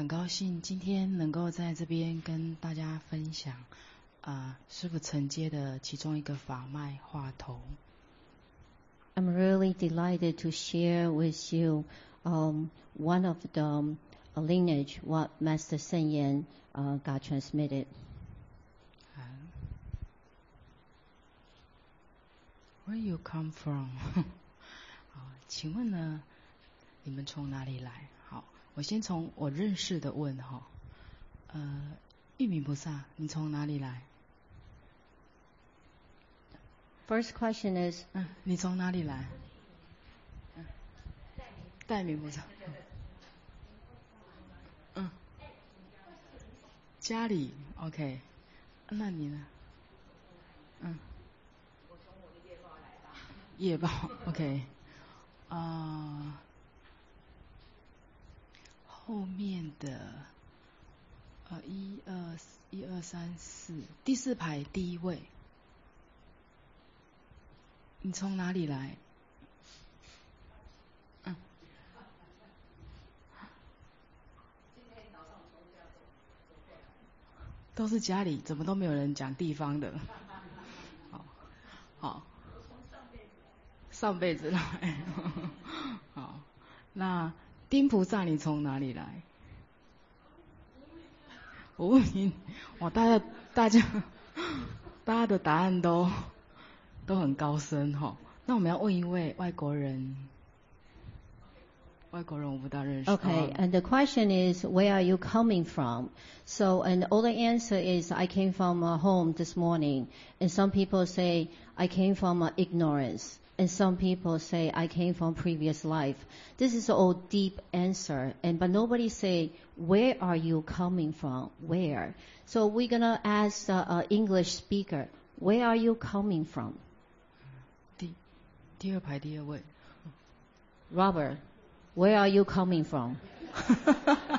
很高兴今天能够在这边跟大家分享师父承接的其中一个法脉话头。 I'm really delighted to share with you one of the lineage what Master Sen Yen got transmitted. Where you come from? 请问呢，你们从哪里来？好，我先从我认识的问哈。玉明菩萨，你从哪里来？ First question is, 你从哪里来？代明菩萨。家里 OK， 那你呢？ 我从我的业报来吧。 业报 OK， 后面的1、2、3、4，第4排第一位，你从哪里来？都是家里，怎么都没有人讲地方的？好，上辈子来。好，那丁菩萨你从哪里来？我问你，哇，大家的答案都很高深哈。那我们要问一位外国人我不大认识。 Okay, and the question is, where are you coming from? So, and all the answer is, I came from home this morning. And some people say, I came from ignorance. And some people say, I came from previous life. This is all deep answer. But nobody say, where are you coming from? Where? So we're going to ask the English speaker, where are you coming from? 第2排第2位。 Robert, where are you coming from? I guess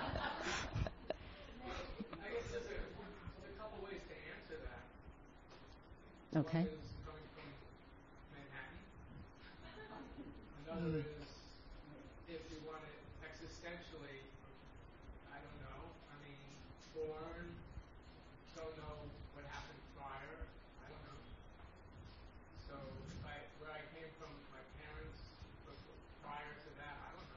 there's a couple ways to answer that. Okay. One is coming from Manhattan. Another is, if you want it existentially, I don't know. I mean, born, don't know what happened prior. I don't know. So, where I came from, my parents, prior to that, I don't know.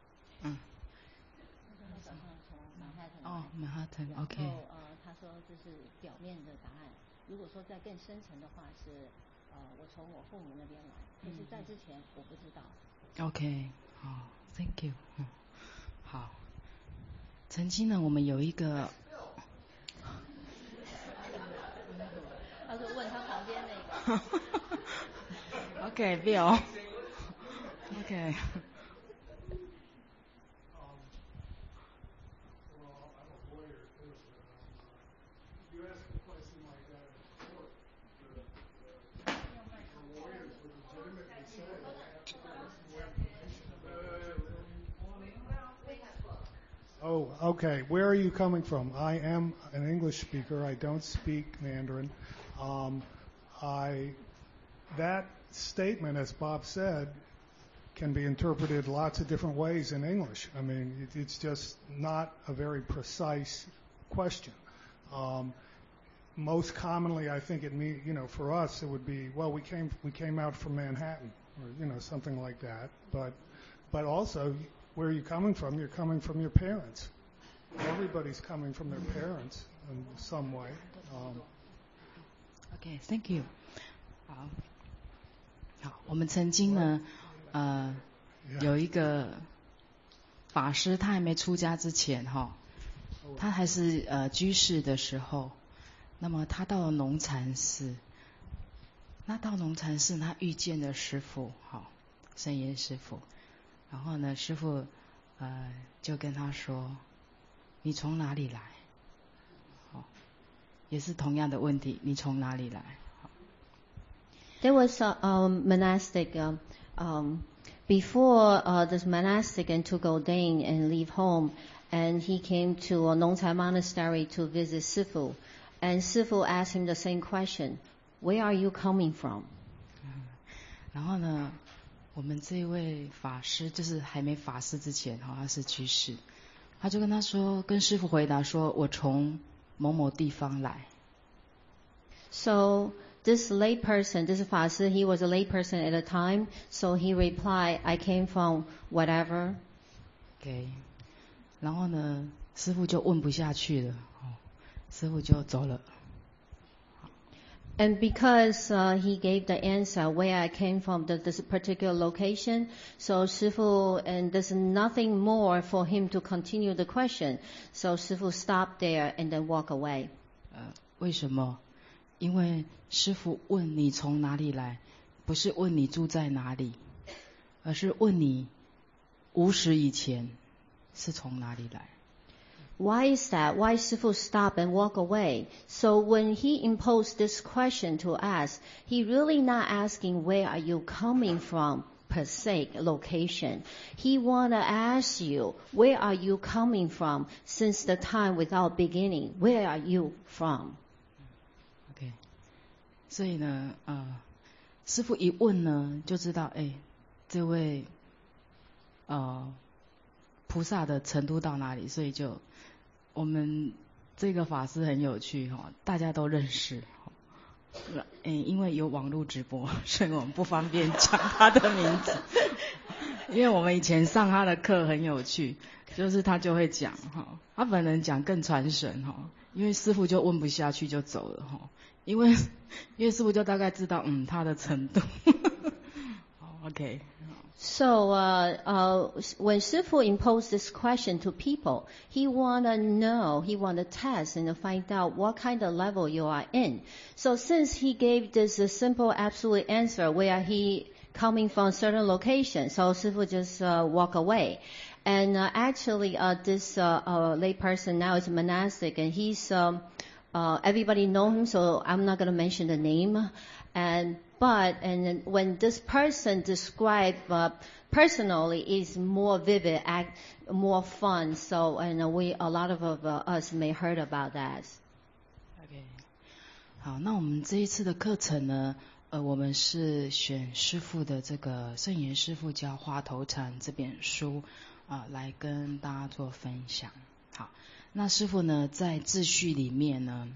曼哈顿 OK。 他说这是表面的答案。如果说在更深层的话是我从我父母那边来，可是在之前我不知道。 OK， 好 ，Thank you。好，曾经呢，我们有一个。 他说问他旁边那个。 OK， Bill。OK。 Oh, okay. Where are you coming from? I am an English speaker. I don't speak Mandarin. That statement, as Bob said, can be interpreted lots of different ways in English. I mean, it's just not a very precise question. Most commonly, I think it means, for us, it would be, well, we came out from Manhattan, or something like that. But also, where are you coming from? You're coming from your parents. Everybody's coming from their parents in some way. Okay, thank you. 好，我们曾经呢，有一个法师，他还没出家之前他还是居士的时候，那么他到了农禅寺，那到农禅寺他遇见了师父，圣严师父。然后呢，师父就跟他说：“你从哪里来？”也是同样的问题，你从哪里来？ There was a monastic before this monastic and took ordain and leave home, and he came to a Nongcai monastery to visit Sifu, and Sifu asked him the same question: "Where are you coming from?" 然后呢，我们这位法师就是还没法师之前他是居士， 他就跟他说，跟师父回答说，我从某某地方来。 So this lay person, this 法师, he was a lay person at the time, so he replied, I came from whatever. OK， 然后呢，师父就问不下去了，师父就走了。 And because he gave the answer where I came from, this particular location, so 师父, and there's nothing more for him to continue the question, so 师父 stopped there and then walk away. 为什么？因为师父问你从哪里来，不是问你住在哪里，而是问你无始以前是从哪里来。 Why is that? Why Sifu stop and walk away? So when he imposed this question to us, he really not asking where are you coming from per se location. He wanna ask you where are you coming from since the time without beginning. Where are you from? OK， 所以呢，师父一问呢，就知道，这位菩萨的程度到哪里，所以就。我们这个法师很有趣大家都认识因为有网络直播，所以我们不方便讲他的名字。因为我们以前上他的课很有趣，就是他就会讲他本人讲更传神因为师父就问不下去就走了因为师父就大概知道他的程度。OK。 So when Sifu imposed this question to people, he wanna know, he wanna test and find out what kind of level you are in. So since he gave this simple absolute answer where he coming from certain location, so Sifu just walk away. And actually this lay person now is monastic, and he's everybody know him, so I'm not gonna mention the name. And when this person described personally is more vivid, more fun. So and a lot of us may heard about that. OK， 好，那我们这一次的课程呢，我们是选师父的这个圣严师父教花头禅这本书来跟大家做分享。好，那师父呢在自序里面呢，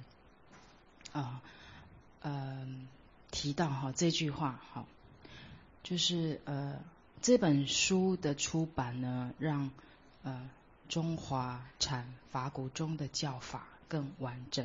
提到这句话就是这本书的出版呢，让中华禅法鼓中的教法更完整。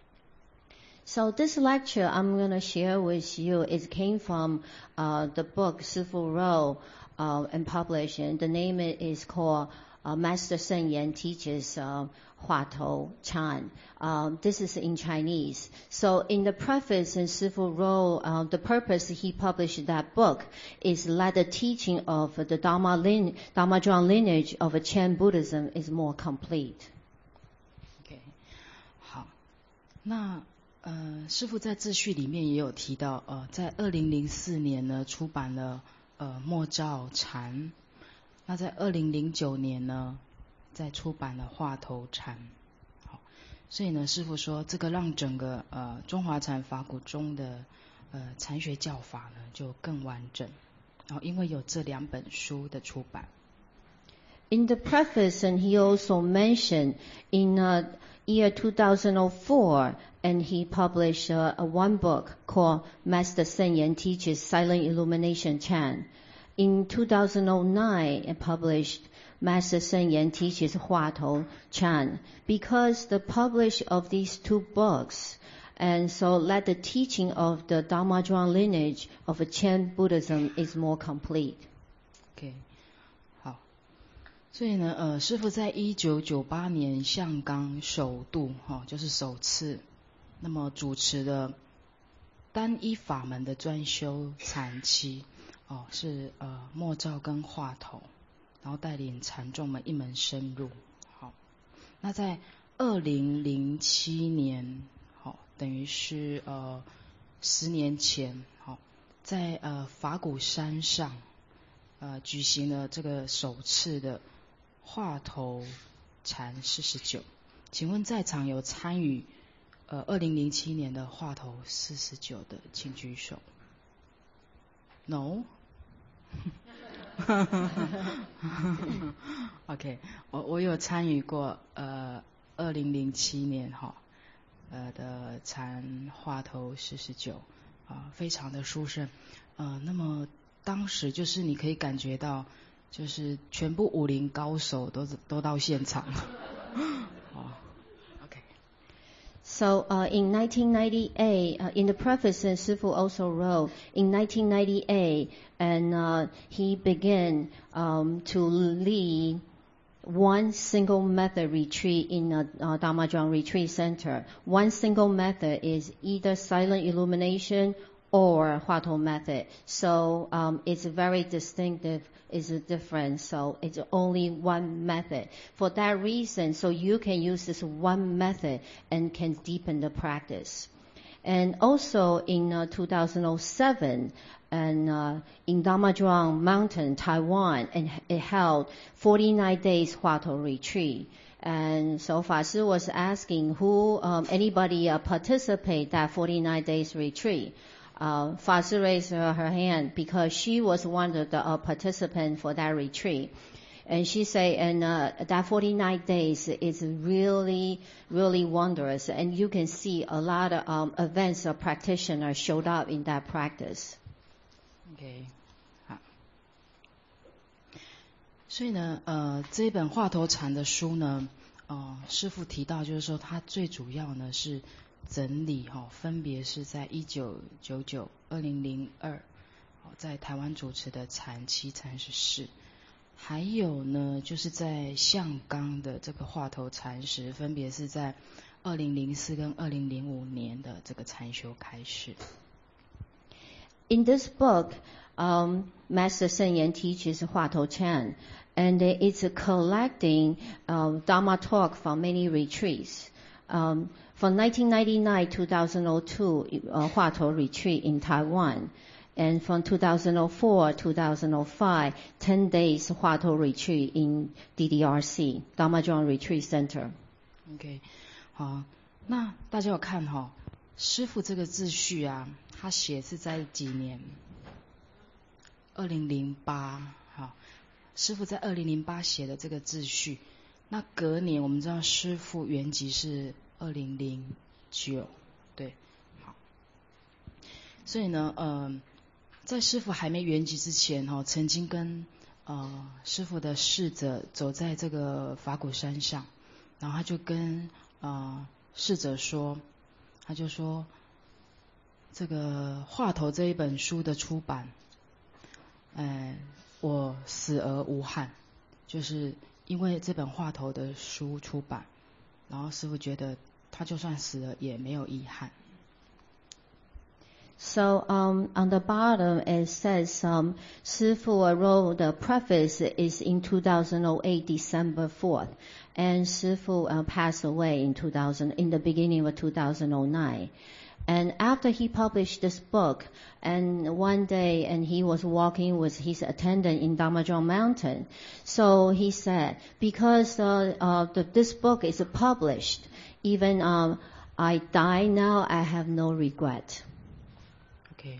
So this lecture I'm going to share with you, it came from the book Sifu wrote and published, and the name is called Master Shen Yan Teaches Hua Tou Chan. This is in Chinese. So in the preface, and Sifu wrote, the purpose he published that book is that the teaching of the Dharma Zhuang lineage of Chen Buddhism is more complete. OK， 好，那师父在自序里面也有提到，在2004年呢出版了默照禅。那在2009年呢，再出版了化头禅。好，所以呢，师父说这个让整个中华禅法鼓中的禅学教法呢就更完整。然后因为有这2本书的出版。 In the preface, and he also mentioned in year 2004, and he published one book called Master Shen Yan Teaches Silent Illumination Chan. In 2009, it published Master Shen Yan Teaches Hua Tou Chan, because the publish of these 2 books, and so let the teaching of the Dharma Zhuang lineage of Chen Buddhism is more complete. OK， 好，所以呢，师父在1998年象冈首度就是首次，那么主持的单一法门的专修禅期。是默照跟化头，然后带领禅众们一门深入。好，那在2007年，等于是10年前，在法鼓山上举行了这个首次的化头禅49。请问在场有参与2007年的化头49的，请举手。No？OK， OK， 我有参与过2007年的禅话头49非常的殊胜那么当时就是你可以感觉到就是全部武林高手都到现场OK。 So in 1998, in the preface, Sifu also wrote in 1998, and he began to lead one single method retreat in Dharma Zhuang Retreat Center. One single method is either silent illumination or Huatou method. So it's very distinctive, it's different. So it's only one method. For that reason, so you can use this one method and can deepen the practice. And also in 2007, and in Dharma Zhuang Mountain, Taiwan, and it held 49 days Huatou retreat. And so Fa Si was asking who anybody participate that 49 days retreat. Fa Si raised her hand because she was one of the participants for that retreat. And she said, and that 49 days is really, really wondrous. And you can see a lot of events of practitioners showed up in that practice. OK， 好。所以呢，这一本话头禅的书呢，师父提到就是说，它最主要呢是整理分别是在1999、2002在台湾主持的禅七禅十四，还有呢就是在象冈的这个话头禅师，分别是在2004跟2005年的这个禅修开始。 In this book, Master Sen Yan teaches Huatou Chan, and it's collecting Dharma talk from many retreats. From 1999, 2002, Huatou retreat in Taiwan, and from 2004, 2005, 10 days Huatou retreat in DDRC, Dharma Zhuang Retreat Center. OK， 好，那大家有看师父这个秩序啊，他写是在几年？2008，师父在2008写的这个秩序，那隔年我们知道师父圆寂是2009，对，好，所以呢，在师父还没圆寂之前，曾经跟师父的侍者走在这个法鼓山上，然后他就跟侍者说，他就说这个话头这一本书的出版，我死而无憾，就是因为这本话头的书出版，然后师父觉得他就算死了也没有遗憾。 So on the bottom it says Sifu wrote the preface is in 2008 December 4th, and Sifu passed away in the beginning of 2009. And after he published this book, and one day, and he was walking with his attendant in Dharma Zhuang Mountain, so he said, because this book is published, even I die now, I have no regret. OK，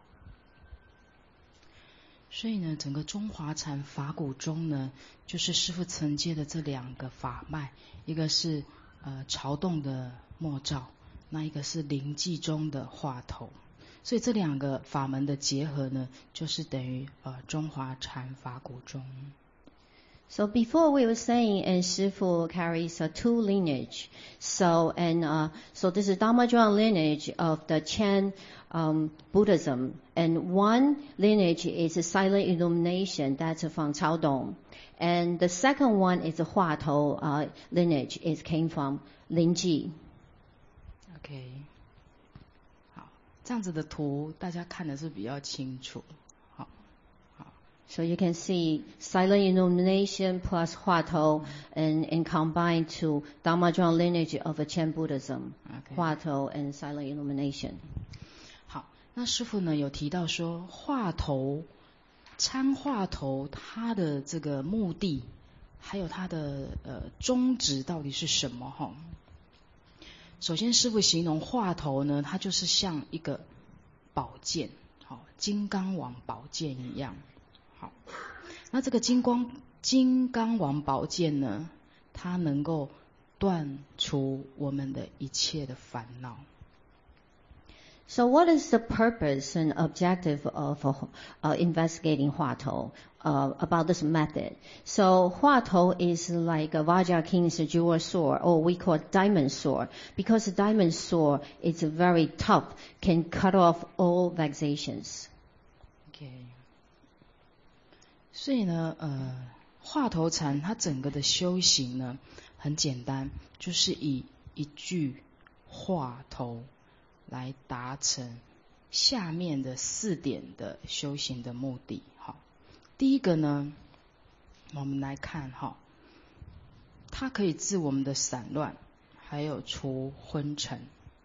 所以呢，整个中华禅法鼓中呢，就是师父承接的这两个法脉，一个是潮洞的默照，那一个是灵寂中的话头，所以这两个法门的结合呢，就是等于中华禅法鼓中。 So before we were saying, and Shifu carries two lineage. So this is Dharma Zhuang lineage of the Chen Buddhism, and one lineage is a silent illumination, that's from Caodong, and the second one is a Huatou lineage. It came from Lingji. OK， 好，这样子的图大家看的是比较清楚。 So you can see silent illumination plus Huatou and combined to Dharma Zhuang lineage of a Chen Buddhism, okay. Huatou and silent illumination. 好，那师父呢有提到说话头参话头它的这个目的，还有它的宗旨到底是什么哈？首先师父形容话头呢，它就是像一个宝剑，金刚王宝剑一样。好，那这个金刚金刚王宝剑呢，它能够断除我们的一切的烦恼。 So what is the purpose and objective of investigating Huatou about this method? So Huatou is like a Vajra King's jewel sword, or we call it diamond sword, because the diamond sword is very tough, can cut off all vexations. OK， 所以呢，化头禅它整个的修行呢很简单，就是以一句化头来达成下面的4点的修行的目的。好，第一个呢，我们来看哈，它可以治我们的散乱，还有除昏沉。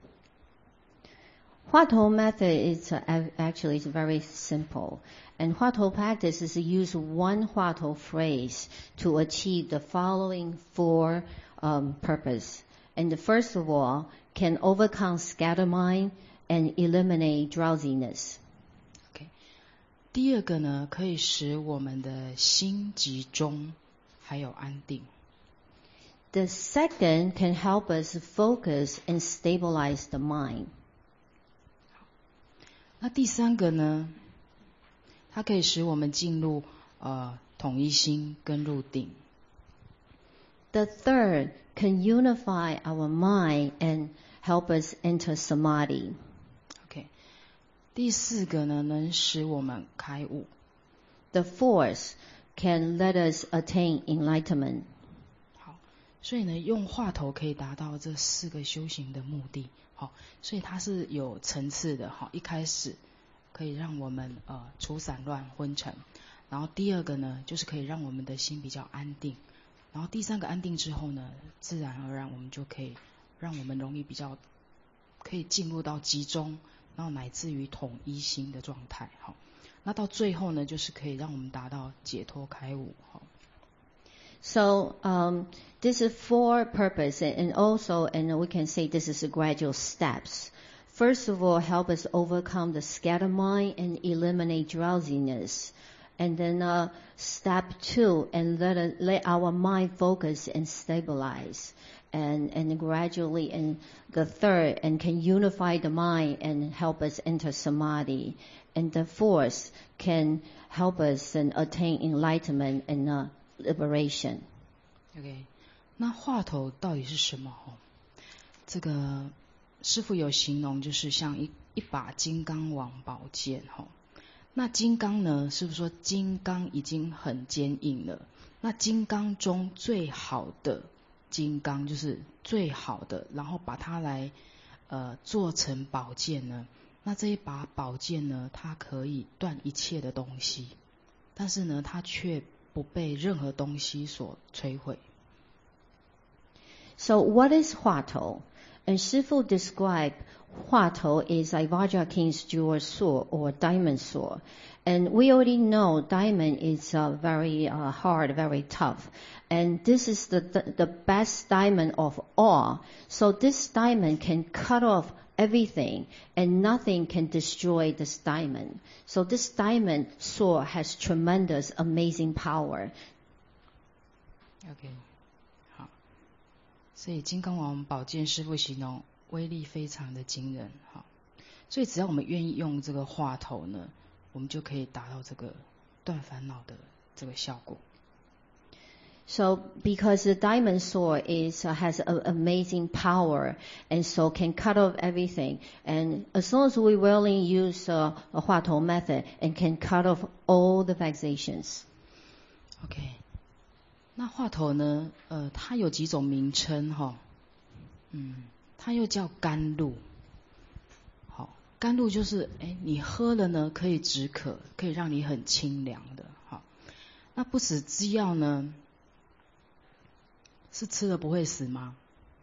Huatou method is actually is very simple, and Huatou practice is to use one Huatou phrase to achieve the following 4 purpose. And the first of all, can overcome scattered mind and eliminate drowsiness. OK， 第二个呢，可以使我们的心集中，还有安定。 The second can help us focus and stabilize the mind. 那第三个呢，它可以使我们进入统一心跟入定。 The third can unify our mind and help us enter samadhi. OK， 第四个呢，能使我们开悟。 The fourth can let us attain enlightenment. 好，所以呢，用话头可以达到这4个修行的目的。好，所以它是有层次的。好，一开始可以让我们除散乱昏沉，然后第二个呢，就是可以让我们的心比较安定，然后第三个安定之后呢，自然而然我们就可以让我们容易比较可以进入到集中，然后乃至于统一心的状态。好，那到最后呢，就是可以让我们达到解脱开悟。好。 So this is 4 purpose, and also, and we can say this is a gradual steps. First of all, help us overcome the scattered mind and eliminate drowsiness. And then step 2, and let our mind focus and stabilize. And gradually, and the third, and can unify the mind and help us enter samadhi. And the fourth can help us and attain enlightenment and liberation. OK， 那话头到底是什么？这个师父有形容，就是像一把金刚王宝剑。那金刚呢，是不是说金刚已经很坚硬了？那金刚中最好的金刚就是最好的，然后把它来做成宝剑呢？那这一把宝剑呢，它可以断一切的东西，但是呢，它却不被任何东西所摧毁。 So what is Huatou? And Shifu described Huatou is a Vajra King's jewel sword or diamond sword. And we already know diamond is very hard, very tough. And this is the best diamond of all. So this diamond can cut off everything, and nothing can destroy this diamond. So this diamond sword has tremendous, amazing power. OK， 好，所以金刚王宝剑师父形容威力非常的惊人。好，所以只要我们愿意用这个话头呢，我们就可以达到这个断烦恼的这个效果。 So because the diamond sword has amazing power, and so can cut off everything. And as long as we willing use a Huatou method, and can cut off all the vexations. OK， 那话头呢，它有几种名称哈，它又叫甘露。好，甘露就是你喝了呢可以止渴，可以让你很清凉的。好，那不死之药呢？是吃了不会死吗？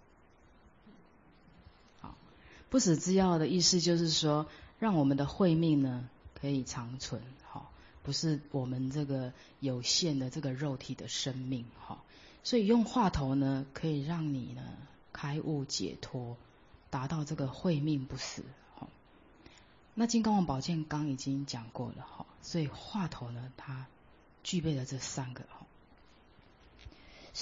好，不死之药的意思就是说，让我们的慧命呢可以长存。好，不是我们这个有限的这个肉体的生命。好，所以用话头呢，可以让你呢开悟解脱，达到这个慧命不死。好，那金刚王宝剑刚已经讲过了。好，所以话头呢，它具备了这3个。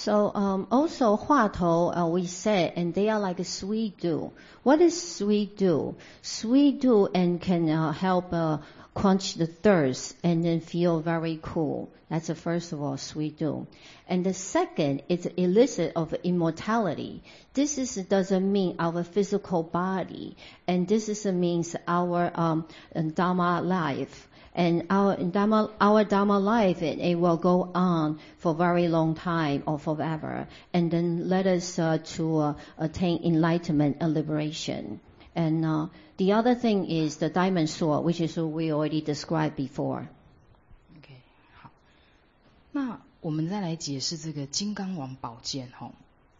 So also 话头 we said, and they are like a sweet dew. What is sweet dew? Sweet dew and can help quench the thirst and then feel very cool. That's the first of all, sweet dew. And the second is illicit of immortality. This doesn't mean our physical body, and this means our Dharma life. And our Dharma life, it will go on for a very long time or forever, and then let us to attain enlightenment and liberation. And the other thing is the diamond sword, which is we already described before. OK， 好，那我们再来解释这个金刚王宝剑哈。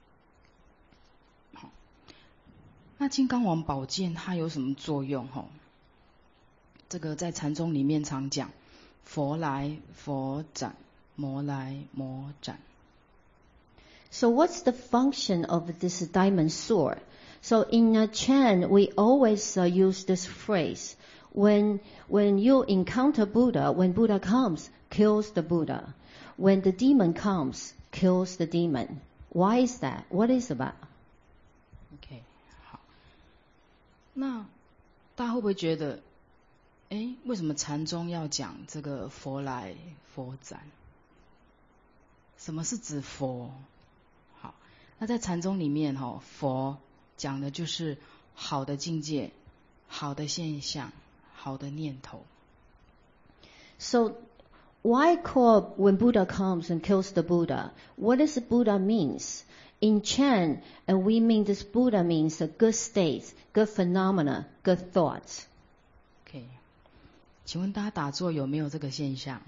好，那金刚王宝剑它有什么作用哈？这个在禅宗里面常讲，佛来佛斩，魔来魔斩。 So what's the function of this diamond sword? So in Chan, we always use this phrase. When you encounter Buddha, when Buddha comes, kills the Buddha. When the demon comes, kills the demon. Why is that? What is it about? OK， 好，那大家会不会觉得，为什么禅宗要讲这个佛来佛斩？什么是指佛？好，那在禅宗里面佛讲的就是好的境界、好的现象、好的念头。 So why call when Buddha comes and kills the Buddha? What does Buddha means? In Chan, we mean this Buddha means a good state, good phenomena, good thoughts. OK， 请问大家打坐有没有这个现象？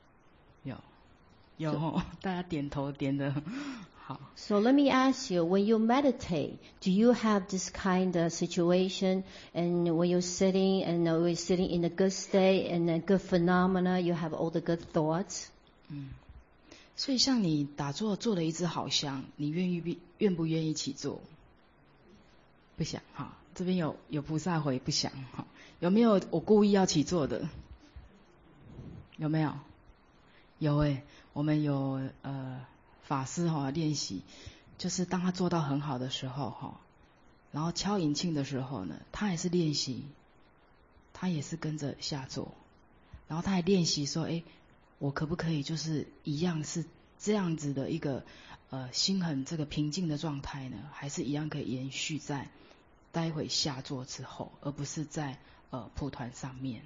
有，大家点头点得好。 So let me ask you, when you meditate, do you have this kind of situation? And when you're sitting and we're sitting in a good state and a good phenomena, you have all the good thoughts? 所以像你打坐做了一支好香，你愿不愿意起坐？不想哈。这边有菩萨回不想哈。有没有我故意要起坐的？有没有？有我们有法师练习，就是当他做到很好的时候然后敲引磬的时候呢，他也是练习，他也是跟着下坐，然后他还练习说，我可不可以就是一样是这样子的一个心很这个平静的状态呢？还是一样可以延续在待会下坐之后，而不是在蒲团上面。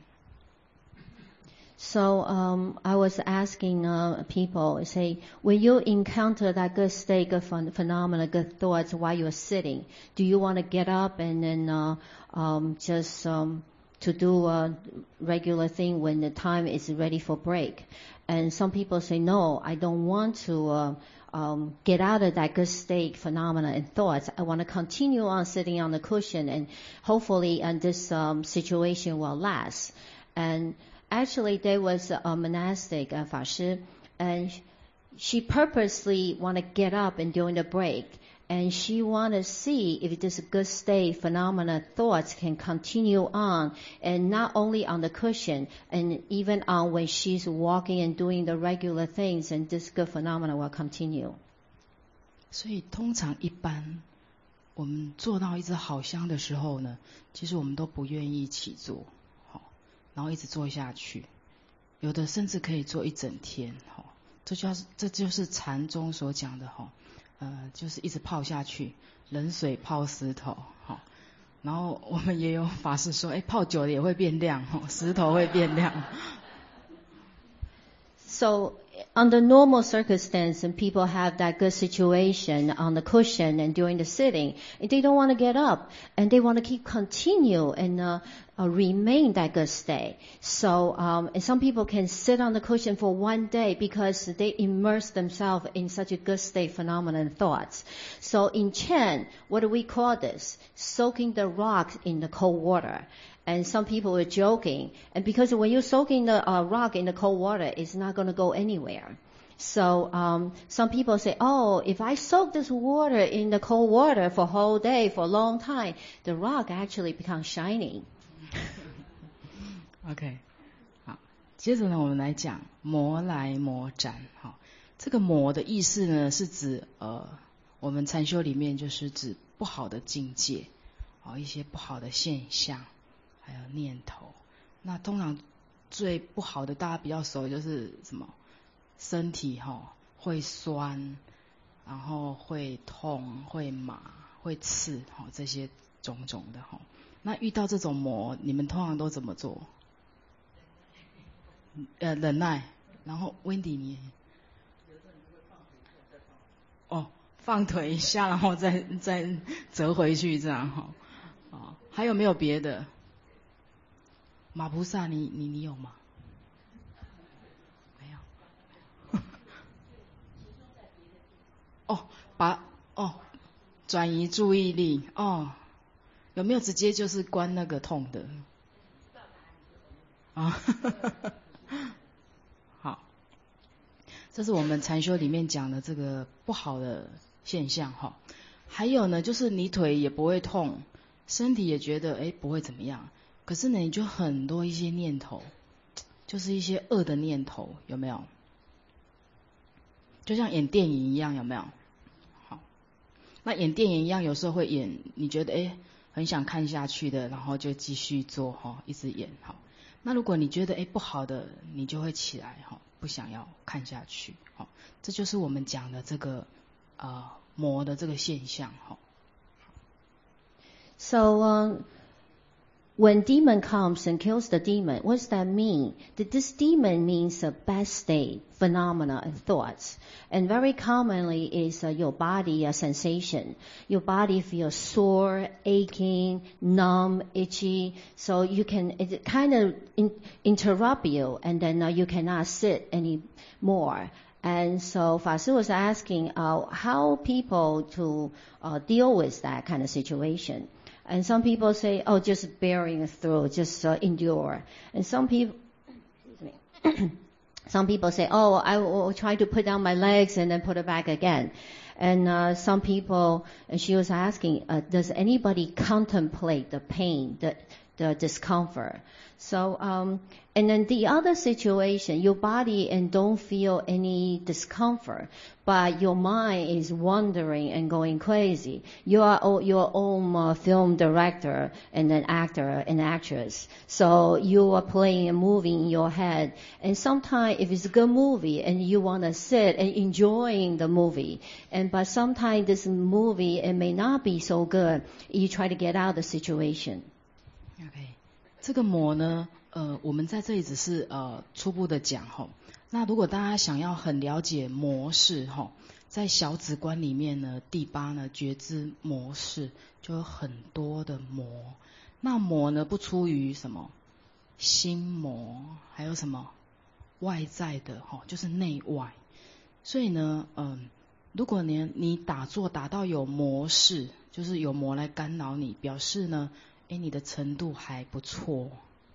So I was asking people, say, when you encounter that good state, good phenomena, good thoughts while you're sitting, do you want to get up and then just to do a regular thing when the time is ready for break? And some people say, no, I don't want to get out of that good state, phenomena, and thoughts. I want to continue on sitting on the cushion, and hopefully this situation will last. And actually, there was a monastic, Fa Shi, and she purposely want to get up and during the break, and she want to see if this good state, phenomena, thoughts can continue on, and not only on the cushion, and even on when she's walking and doing the regular things, and this good phenomena will continue. 所以通常一般我们做到一支好香的时候呢，其实我们都不愿意起坐。然后一直做下去，有的甚至可以做一整天，这就是禅宗所讲的就是一直泡下去，冷水泡石头，然后我们也有法师说，泡久了也会变亮，石头会变亮。 So under normal circumstance, and people have that good situation on the cushion and during the sitting, and they don't want to get up, and they want to continue and remain that good state. So and some people can sit on the cushion for one day because they immerse themselves in such a good state, phenomena, and thoughts. So in Chan, what do we call this? Soaking the rock in the cold water. And some people were joking. And because when you're soaking the rock in the cold water, it's not going to go anywhere. So some people say, oh, if I soak this water in the cold water for a whole day, for a long time, the rock actually becomes shiny. OK， 好，接着呢，我们来讲魔来魔斩。 这个魔的意思呢，是指我们禅修里面就是指不好的境界，一些不好的现象，还有念头。那通常最不好的，大家比较熟就是什么？身体会酸，然后会痛、会麻、会刺，这些种种的。那遇到这种魔，你们通常都怎么做？忍耐。然后 Wendy 你？放腿一下，然后再折回去，这样还有没有别的？马菩萨，你有吗？没有。转移注意力。有没有直接就是关那个痛的？好，这是我们禅修里面讲的这个不好的现象还有呢，就是你腿也不会痛，身体也觉得不会怎么样，可是呢你就很多一些念头，就是一些恶的念头，有没有？就像演电影一样，有没有？好，那演电影一样，有时候会演你觉得很想看下去的，然后就继续做一直演那如果你觉得不好的，你就会起来不想要看下去这就是我们讲的这个魔的这个现象 So when demon comes and kills the demon, what does that mean? That this demon means a bad state, phenomena, and thoughts. And very commonly is your body sensation. Your body feels sore, aching, numb, itchy. So it kind of interrupt you, and then you cannot sit anymore. And so Fasu was asking how people to deal with that kind of situation. And some people say, just bearing through, just endure. And some people say, I will try to put down my legs and then put it back again. And some people, and she was asking, does anybody contemplate the pain, the discomfort? So, and then the other situation, your body and don't feel any discomfort, but your mind is wandering and going crazy. You are your own film director and an actor and actress. So you are playing a movie in your head. And sometimes if it's a good movie and you want to sit and enjoying the movie, but sometimes this movie, it may not be so good. You try to get out of the situation. Okay. 这个魔呢，我们在这里只是初步的讲那如果大家想要很了解模式在小止观里面呢，第8呢觉知模式就有很多的魔。那魔呢不出于什么心魔，还有什么外在的就是内外。所以呢，如果你打坐打到有模式，就是有魔来干扰你，表示呢。你的程度还不错。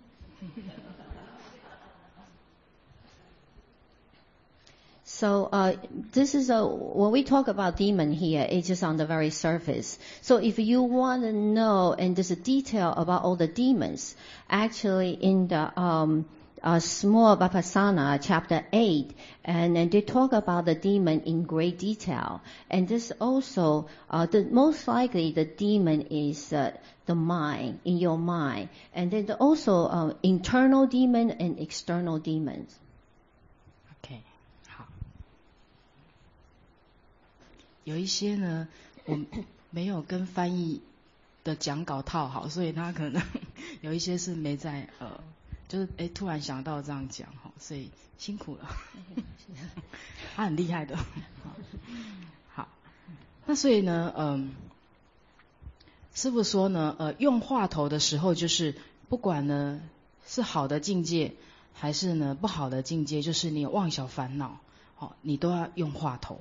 So this is when we talk about demon here, it's just on the very surface. So if you want to know, and there's a detail about all the demons, actually in the Small Vipassana, chapter 8, and they talk about the demon in great detail. And this also, most likely the demon is the mind, in your mind. And then also internal demon and external demons. OK, 好。有一些呢，我没有跟翻译的讲稿套好，所以他可能有一些是没在就是突然想到这样讲所以辛苦了。他很厉害的。好，那所以呢，师父说呢，用话头的时候，就是不管呢是好的境界，还是呢不好的境界，就是你有妄想烦恼，你都要用话头。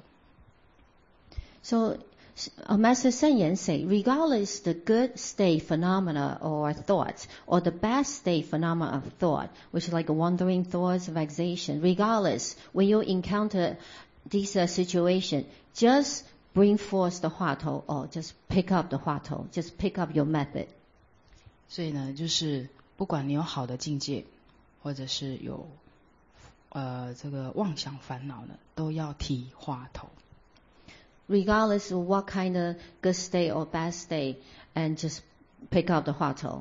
So Master Sen Yen say, regardless the good state phenomena or thoughts, or the bad state phenomena of thought, which is like wandering thoughts, vexation, regardless, when you encounter this situation, just bring forth the 话头, or just pick up the 话头, just pick up your method. 所以呢，就是不管你有好的境界，或者是有这个妄想烦恼呢，都要提话头。 Regardless of what kind of good state or bad state, and just pick up the 话头。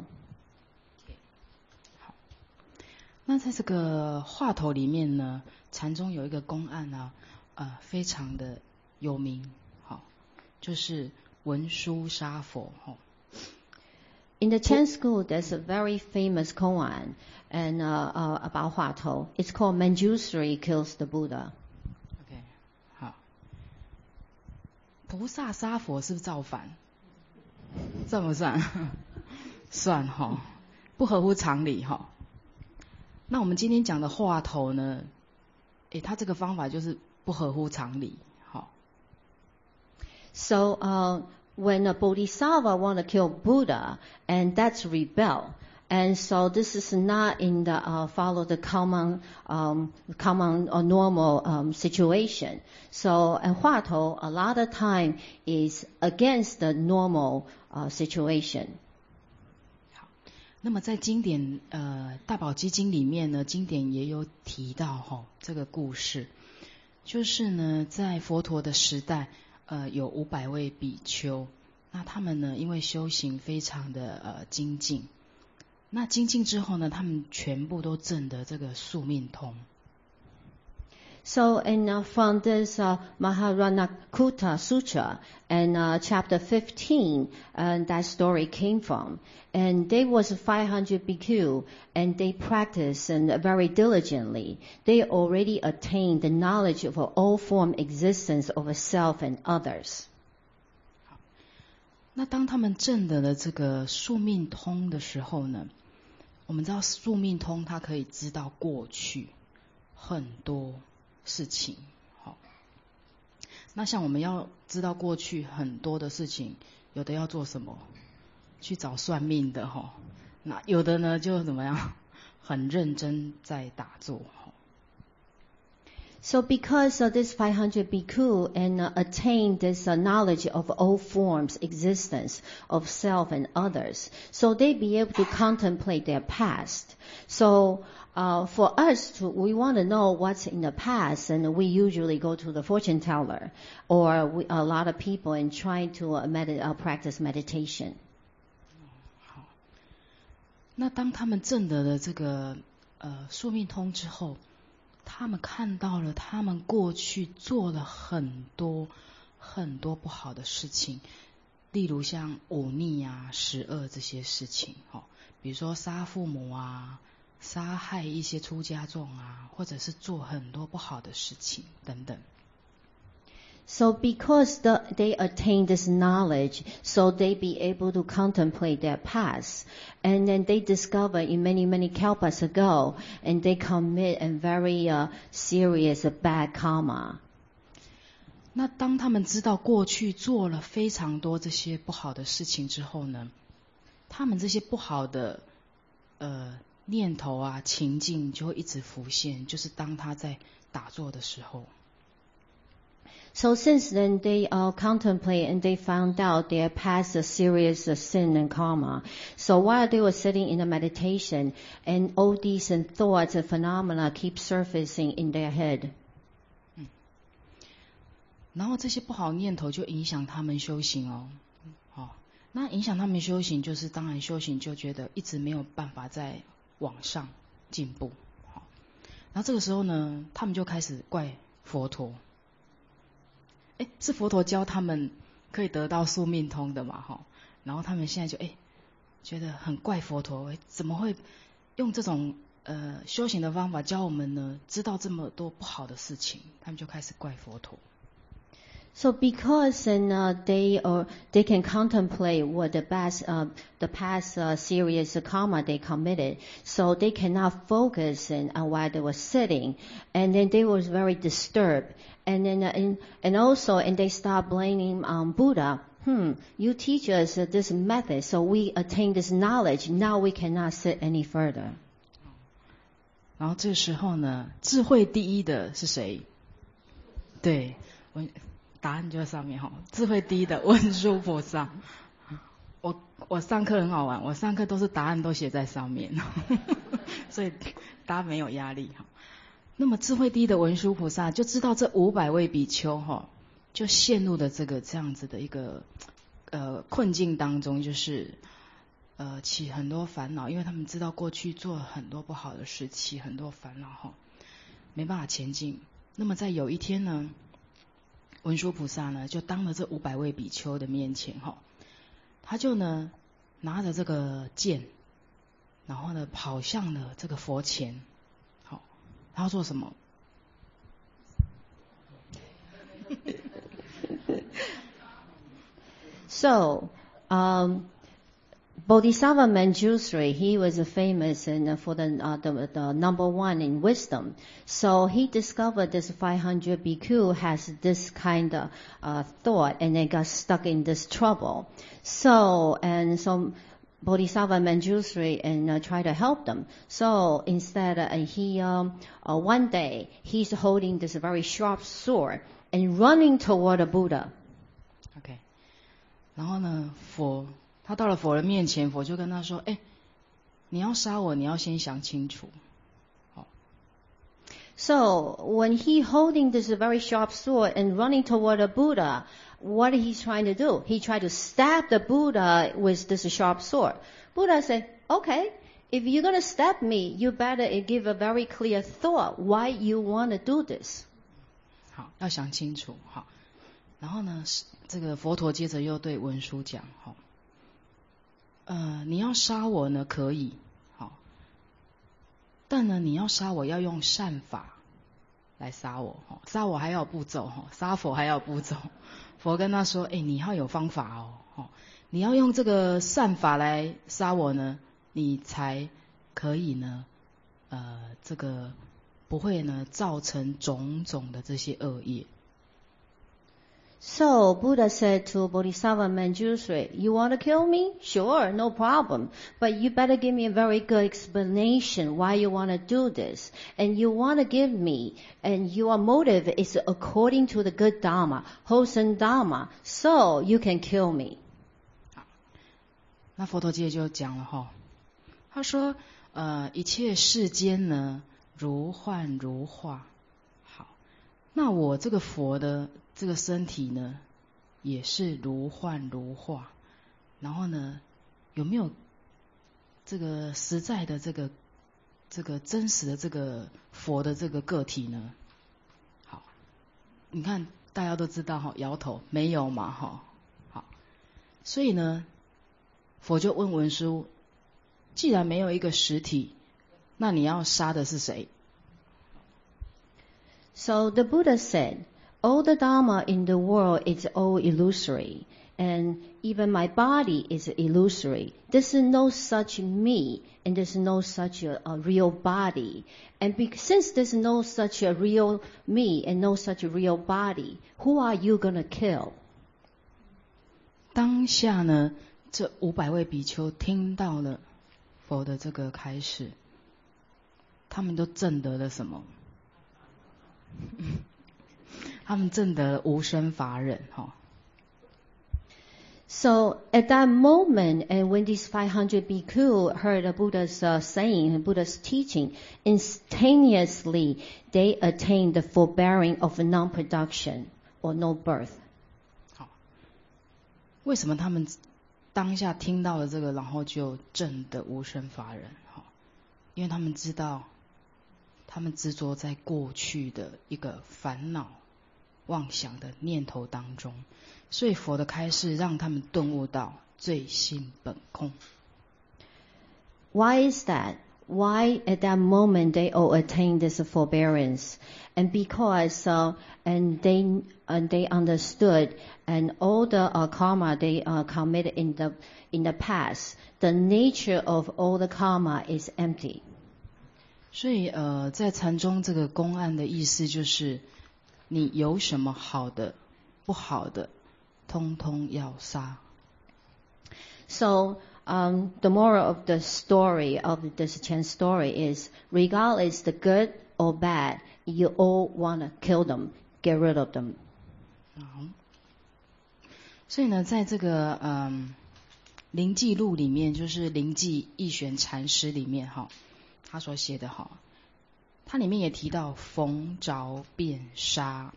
好，那在这个话头里面呢，禅宗有一个公案啊，非常的有名，好，就是文殊杀佛，哈。 In the Chan school, there's a very famous koan and about 话头. It's called Manjusri Kills the Buddha. OK， 好。菩萨杀佛是不是造反？算不算？算哈，不合乎常理哈。那我们今天讲的话头呢？他这个方法就是不合乎常理，好。 So, when a bodhisattva want to kill Buddha, and that's rebel, and so this is not in the follow the common or normal situation. So, and 话头 a lot of time is against the normal situation. 好，那么在经典大宝积经里面呢，经典也有提到这个故事，就是呢在佛陀的时代。有500位比丘，那他们呢，因为修行非常的精进，那精进之后呢，他们全部都证得这个宿命通。 So, and from this Maharanakutta Sutra, and chapter 15, that story came from. And they was 500 bhikkhu, and they practiced and very diligently. They already attained the knowledge of all form existence of a self and others. 好，那当他们证得了这个宿命通的时候呢，我们知道宿命通它可以知道过去很多事情，好。那像我们要知道过去很多的事情，有的要做什么？去找算命的哈。那有的呢就怎么样，很认真在打坐。 So because of this 500 bhikkhu and attained this knowledge of all forms, existence of self and others, so they be able to contemplate their past. So for us, we want to know what's in the past, and we usually go to the fortune teller or a lot of people and try to practice meditation. 好，那当他们证得了这个宿命通之后，他们看到了他们过去做了很多很多不好的事情，例如像忤逆啊、十恶这些事情，比如说杀父母啊、杀害一些出家众啊，或者是做很多不好的事情等等。 So because they attain this knowledge, so they be able to contemplate their past. And then they discover in many, many kalpas ago, and they commit a very serious bad karma. 那当他们知道过去做了非常多这些不好的事情之后呢，他们这些不好的念头啊、情境就会一直浮现，就是当他在打坐的时候。 So since then they contemplate and they found out their past serious sin and karma. So while they were sitting in the meditation, and all these thoughts and phenomena keep surfacing in their head. 然后这些不好念头就影响他们修行哦。好，那影响他们修行，就是当然修行就觉得一直没有办法再往上进步。好，然后这个时候呢，他们就开始怪佛陀。是佛陀教他们可以得到宿命通的嘛，然后他们现在就觉得很怪佛陀，怎么会用这种修行的方法教我们呢？知道这么多不好的事情，他们就开始怪佛陀。 So because they can contemplate what the past serious karma they committed, so they cannot focus on while they were sitting, and then they was very disturbed, and then and also they start blaming Buddha. You teach us this method, so we attain this knowledge. Now we cannot sit any further. 然后这时候呢，智慧第一的是谁？对，答案就在上面智慧第一的文殊菩萨。我上课很好玩，我上课都是答案都写在上面，所以大家没有压力那么智慧第一的文殊菩萨就知道这500位比丘就陷入了这样子的一个困境当中，就是起很多烦恼，因为他们知道过去做很多不好的事，起很多烦恼没办法前进。那么在有一天呢，文殊菩萨呢就当了这500位比丘的面前他就呢拿着这个剑，然后呢跑向了这个佛前。他要做什么？ So, Bodhisattva Manjusri, he was famous for the number one in wisdom. So he discovered this 500 bhikkhu has this kind of thought, and they got stuck in this trouble. So Bodhisattva Manjusri and tried to help them. So instead, one day he's holding this very sharp sword and running toward the Buddha. OK， 然后呢，他到了佛的面前，佛就跟他说：“你要杀我，你要先想清楚。” So when he holding this very sharp sword and running toward the Buddha, what he's trying to do? He tried to stab the Buddha with this sharp sword. Buddha said, okay, if you're going to stab me, you better give a very clear thought why you want to do this. 好，要想清楚。好，然后呢，这个佛陀接着又对文殊讲，你要杀我呢可以，但呢你要杀我要用善法来杀我，杀我还要有步骤，杀佛还要有步骤。佛跟他说，你要有方法你要用这个善法来杀我呢，你才可以呢，这个不会呢造成种种的这些恶业。 So Buddha said to Bodhisattva Manjusri, you want to kill me? Sure, no problem. But you better give me a very good explanation why you want to do this. And you want to give me, and your motive is according to the good Dharma, wholesome Dharma, so you can kill me. 那佛陀戒就讲了他说一切世间呢如幻如化。好，那我这个佛的这个身体呢也是如幻如化，然后呢有没有这个实在的这个真实的这个佛的这个个体呢？好，你看大家都知道摇头没有嘛好，所以呢佛就问文殊，既然没有一个实体，那你要杀的是谁？ So the Buddha said, all the Dharma in the world is all illusory, and even my body is illusory. There's no such me, and there's no such a real body. And since there's no such a real me and no such a real body, who are you going to kill? 当下呢这500位比丘听到了佛的这个开示，他们都证得了什么？他们证得了无生法忍 So at that moment, and when these 500 bhikkhu heard the Buddha's saying, Buddha's teaching, instantaneously they attained the forbearing of non-production or no birth. 好，为什么他们当下听到了这个，然后就证得无生法忍？因为他们知道，他们执着在过去的一个烦恼、妄想的念头当中。所以佛的开示让他们顿悟到最心本空。 Why is that? Why at that moment they all attained this forbearance? And because and they understood, and all the karma they committed in the past, the nature of all the karma is empty. 所以在禅宗这个公案的意思就是，你有什么好的、不好的，通通要杀。 So the moral of the story of this Chan story is, regardless the good or bad, you all want to kill them, get rid of them. 所以呢，在这个灵记录里面，就是灵记义玄禅师里面他所写的它里面也提到逢着便杀。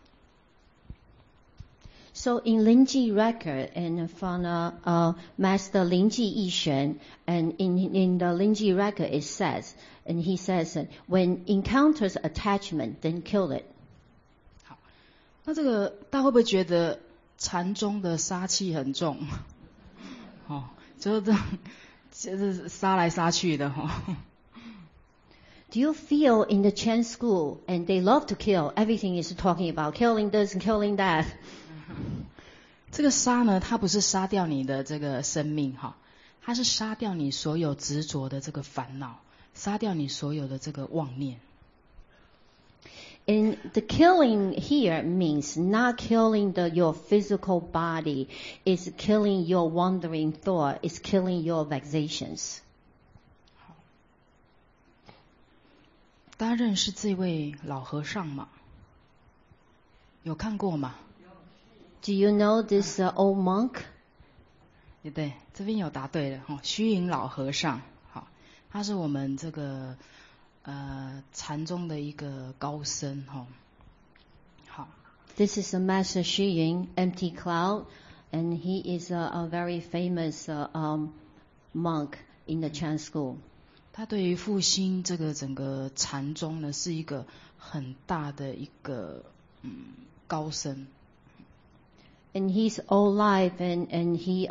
So in Linji record and from Master Linji Yixuan, and in the Linji record it says, and he says, when encounters attachment, then kill it. 好，那这个大家会不会觉得禅宗的杀气很重？哦，就是杀来杀去的哈。 Do you feel in the Chan school, and they love to kill, everything is talking about killing this and killing that? 这个杀呢，它不是杀掉你的这个生命哈，它是杀掉你所有执着的这个烦恼，杀掉你所有的这个妄念。 And the killing here means not killing your physical body, it's killing your wandering thought, it's killing your vexations. 大家认识这位老和尚吗？有看过吗？ Do you know this old monk? 也对，这边有答对了哈，虚云老和尚，好，他是我们这个禅宗的一个高僧哈。好 This is a Master Xu Yun, Empty Cloud, and he is a very famous monk in the Chan school. 他对于复兴这个整个禅宗呢，是一个很大的一个高僧。 In his old life, and he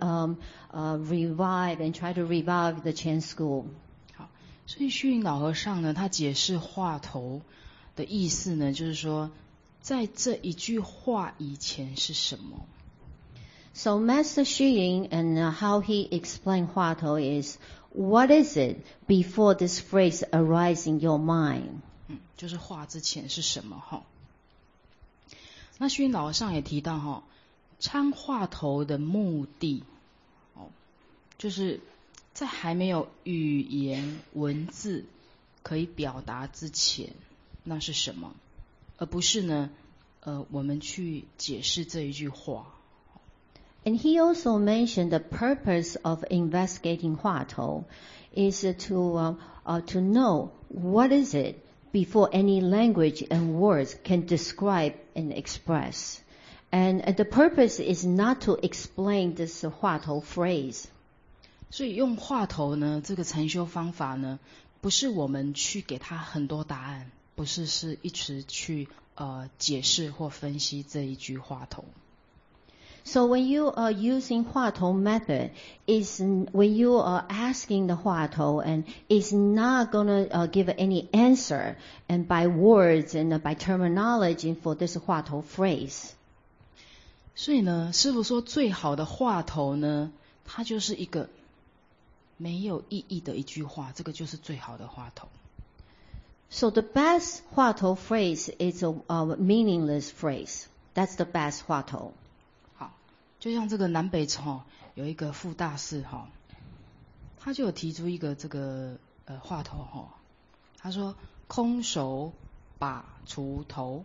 revived and tried to revive the Chan school. 好，所以虚云老和尚呢，他解释话头的意思呢，就是说，在这一句话以前是什么？ So Master Xu Yun and how he explained 话头 is, what is it before this phrase arises in your mind? 就是话之前是什么哈？那虚云老和尚也提到哈，参话头的目的就是在还没有语言文字可以表达之前，那是什么？而不是呢，我们去解释这一句话。 And he also mentioned the purpose of investigating 话头 is to know what is it before any language and words can describe and express. And the purpose is not to explain this 话头 phrase. 所以用话头呢，这个禅修方法呢，不是我们去给他很多答案，不是一直去解释或分析这一句话头。 So when you are using 话头 method, is when you are asking the 话头, and it's not going to give any answer and by words and by terminology for this 话头 phrase. 所以呢，师父说最好的话头呢，它就是一个没有意义的一句话，这个就是最好的话头。 So the best 话头 phrase is a meaningless phrase. That's the best 话头。 好，就像这个南北朝有一个傅大士哈，他就有提出一个这个话头哈，他说空手把锄头。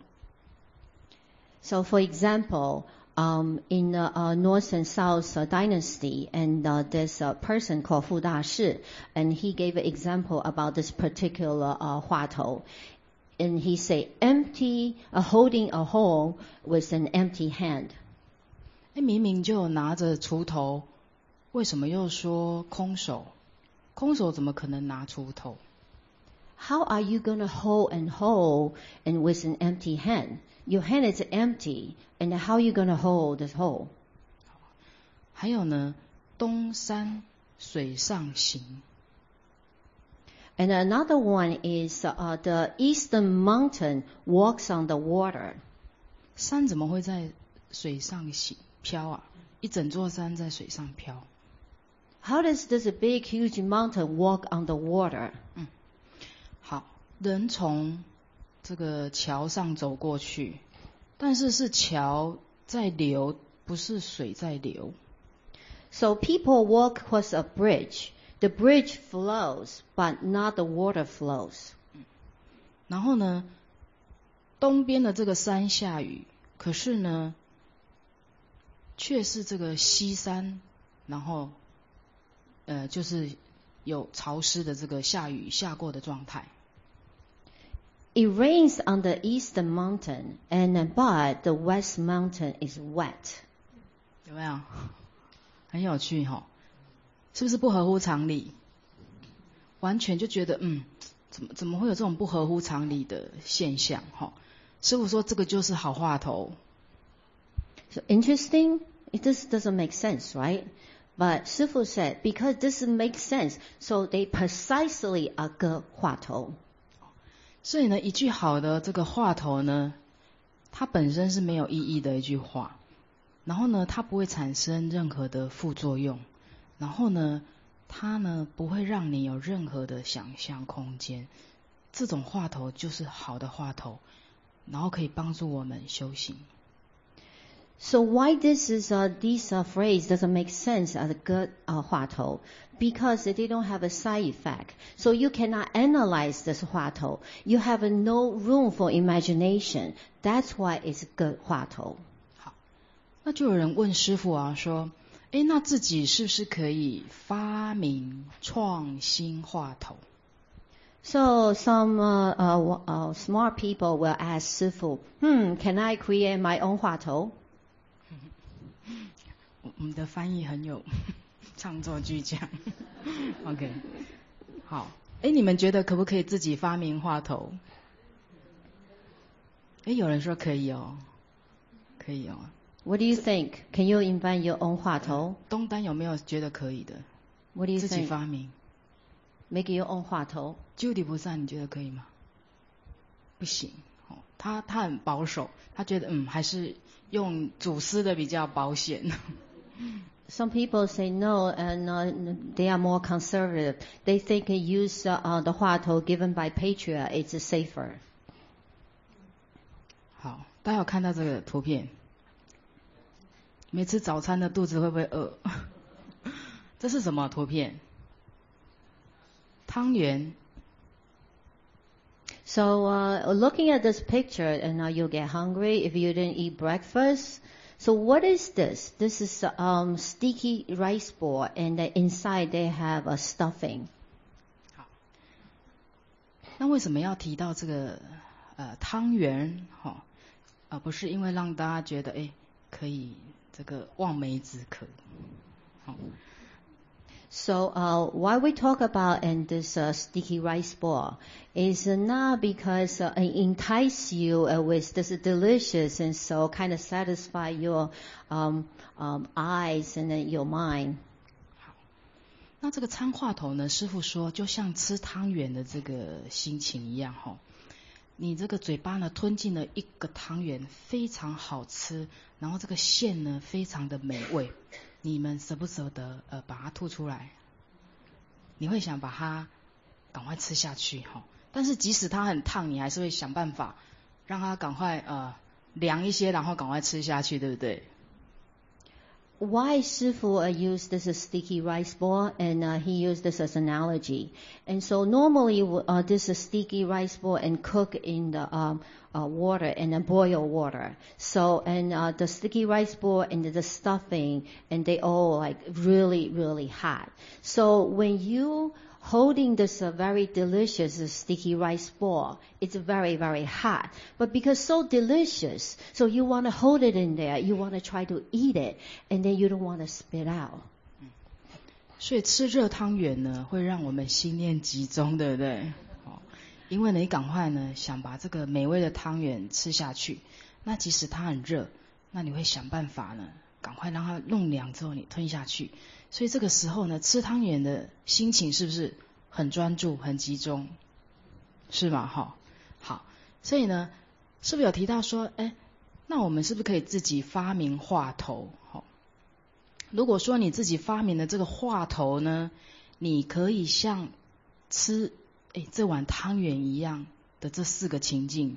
So for example, in the North and South dynasty, and there's a person called Fu Dashi, and he gave an example about this particular 话头. And he said, holding a hoe with an empty hand. 明明就有拿着锄头，为什么又说空手？空手怎么可能拿锄头？ How are you going to hold and with an empty hand? Your hand is empty, and how are you going to hold the hoe? 还有呢，东山水上行。 And another one is the eastern mountain walks on the water. 山怎么会在水上行飘啊？一整座山在水上飘。 How does this big, huge mountain walk on the water? 好，人从这个桥上走过去，但是是桥在流，不是水在流。 So people walk across a bridge. The bridge flows, but not the water flows. 然后呢，东边的这个山下雨，可是呢，却是这个西山，然后就是有潮湿的这个下雨下过的状态。 It rains on the eastern mountain, but the west mountain is wet. 有没有？很有趣哈，是不是不合乎常理？完全就觉得怎么会有这种不合乎常理的现象哈？师父说这个就是好话头。 So interesting. This doesn't make sense, right? But Shifu said, because this makes sense, so they precisely are good 话头。 所以呢，一句好的这个话头呢，它本身是没有意义的一句话，然后呢，它不会产生任何的副作用，然后呢，它呢不会让你有任何的想象空间。这种话头就是好的话头，然后可以帮助我们修行。 So why these phrase doesn't make sense as a good 话头? Because they don't have a side effect. So you cannot analyze this 话头. You have no room for imagination. That's why it's good 话头。 好，那就有人问师父啊，说，那自己是不是可以发明创新话头？ So some smart people will ask 师父, can I create my own 话头? 我们的翻译很有创作巨匠。OK， 好，你们觉得可不可以自己发明话头？有人说可以哦，可以哦。 What do you think? Can you invent your own 话头？ 东丹有没有觉得可以的？ What do you think? 自己发明 Make your own 话头。 Judy 不是，你觉得可以吗？不行，他很保守，他觉得还是用祖师的比较保险。 Some people say no, and they are more conservative. They think use the 话头 given by patriarch is safer. 好，大家有看到这个图片？没吃早餐的肚子会不会饿？这是什么图片？汤圆。 So looking at this picture, and you'll get hungry if you didn't eat breakfast. So what is this? This is sticky rice ball, and inside they have a stuffing. 好，那为什么要提到这个汤圆？不是因为让大家觉得可以这个望梅止渴。好。 So why we talk about in this sticky rice ball is not because entice you with this delicious and so kind of satisfy your eyes and your mind. 好，那这个参话头呢，师父说就像吃汤圆的这个心情一样你这个嘴巴呢吞进了一个汤圆，非常好吃，然后这个馅呢非常的美味。你们舍不舍得把它吐出来？你会想把它赶快吃下去但是即使它很烫，你还是会想办法让它赶快凉一些，然后赶快吃下去，对不对？ Why Shifu used this sticky rice ball, and he used this as analogy. And so normally this sticky rice ball and cook in the water and then boil water. So and the sticky rice ball and the stuffing and they all like really really hot. So when you holding this very delicious sticky rice ball, it's very, very hot. But because so delicious, so you want to hold it in there, you want to try to eat it, and then you don't want to spit out. 所以吃热汤圆呢，会让我们心念集中，对不对？因为呢，你赶快呢想把这个美味的汤圆吃下去，那即使它很热，那你会想办法呢，赶快让它弄凉之后你吞下去。所以这个时候呢，吃汤圆的心情是不是很专注、很集中？是吗？好，所以呢，是不是有提到说，那我们是不是可以自己发明话头？如果说你自己发明的这个话头呢，你可以像吃这碗汤圆一样的这4个情境，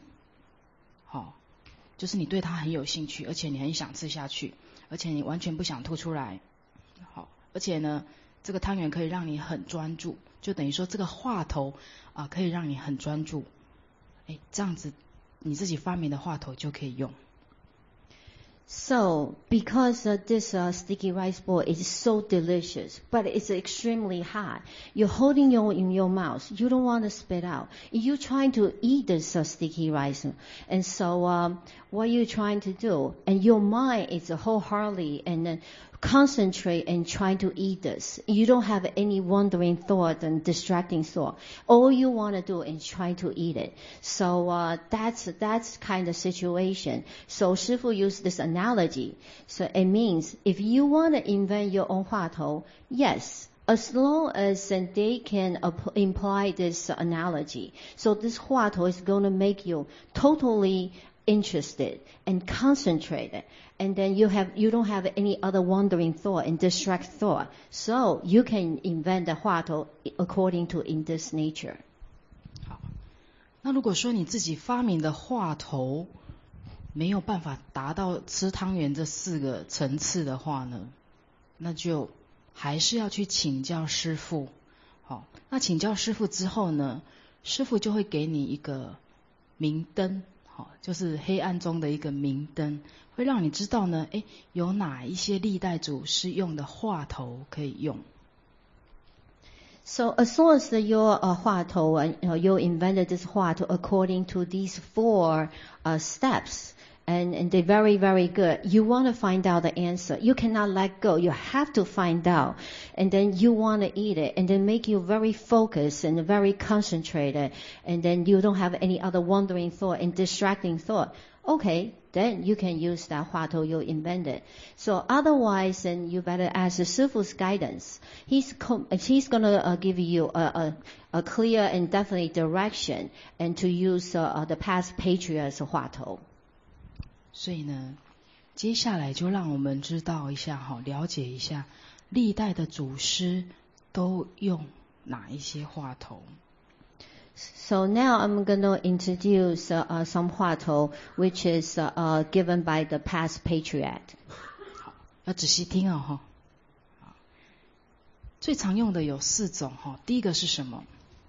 就是你对它很有兴趣，而且你很想吃下去，而且你完全不想吐出来，而且呢，这个汤圆可以让你很专注，就等于说这个话头可以让你很专注，这样子你自己发明的话头就可以用。 So, because this sticky rice ball is so delicious, but it's extremely hot, you're holding it in your mouth. You don't want to spit out. You're trying to eat this sticky rice. And so, what you're trying to do, and your mind is wholeheartedly and then concentrate and trying to eat this. You don't have any wandering thought and distracting thought. All you want to do is try to eat it. So that's kind of situation. So 师父 used this analogy. So it means if you want to invent your own 话头, yes, as long as they can imply this analogy. So this 话头 is going to make you totally interested and concentrated, and then you don't have any other wandering thought and distract thought, so you can invent the 话头 according to in this nature. 好，那如果说你自己发明的话头没有办法达到吃汤圆这4个层次的话呢，那就还是要去请教师父。好，那请教师父之后呢，师父就会给你一个明灯，就是黑暗中的一个明灯，会让你知道呢，有哪一些历代祖师用的话头可以用。 So as long as your 话头, you invented this 话头 according to these 4 steps, and they're very, very good. You want to find out the answer. You cannot let go. You have to find out. And then you want to eat it. And then make you very focused and very concentrated. And then you don't have any other wandering thought and distracting thought. Okay, then you can use that 话头 you invented. So otherwise, then you better ask the 师父's guidance. He's going to give you a clear and definite direction and to use the past patriarchs' 话头. 所以呢，接下来就让我们知道一下，了解一下历代的祖师都用哪一些话头。 So now I'm going to introduce some 话头 which is given by the past patriarch. 好，要仔细听哦。最常用的有4种。第一个是什么？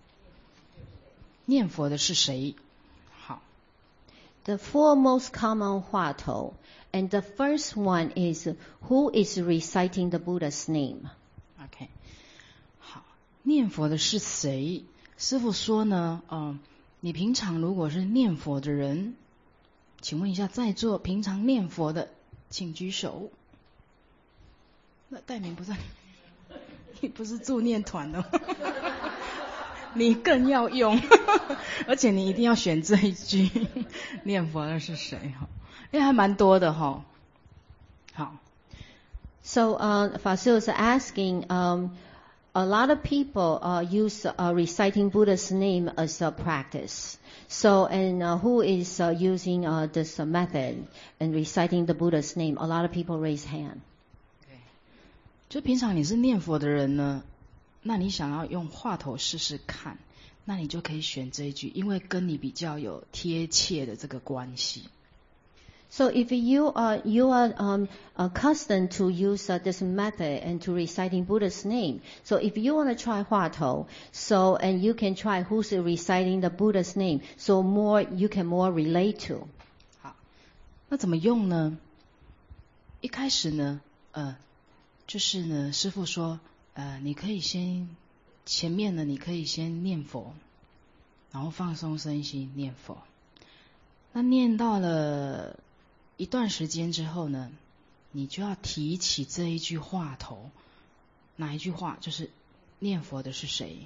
念佛的是谁？ The 4 most common 话头, and the first one is who is reciting the Buddha's name. OK， 好，念佛的是谁？师父说呢，你平常如果是念佛的人，请问一下在座平常念佛的，请举手。那代名不在，你不是助念团的吗？你更要用，而且你一定要选这一句，念佛的是谁？因为还蛮多的哈。好 So Fasil is asking, a lot of people use reciting Buddha's name as a practice. So, and who is using this method and reciting the Buddha's name? A lot of people raise hand. 对，就平常你是念佛的人呢，那你想要用话头试试看，那你就可以选这一句，因为跟你比较有贴切的这个关系。 So if you are accustomed to use this method and to reciting Buddha's name, so if you want to try 话头, so and you can try who's reciting the Buddha's name, so more you can more relate to. 好，那怎么用呢？一开始呢，就是呢，师父说，你可以先前面呢，你可以先念佛，然后放松身心念佛。那念到了一段时间之后呢，你就要提起这一句话头，哪一句话？就是念佛的是谁。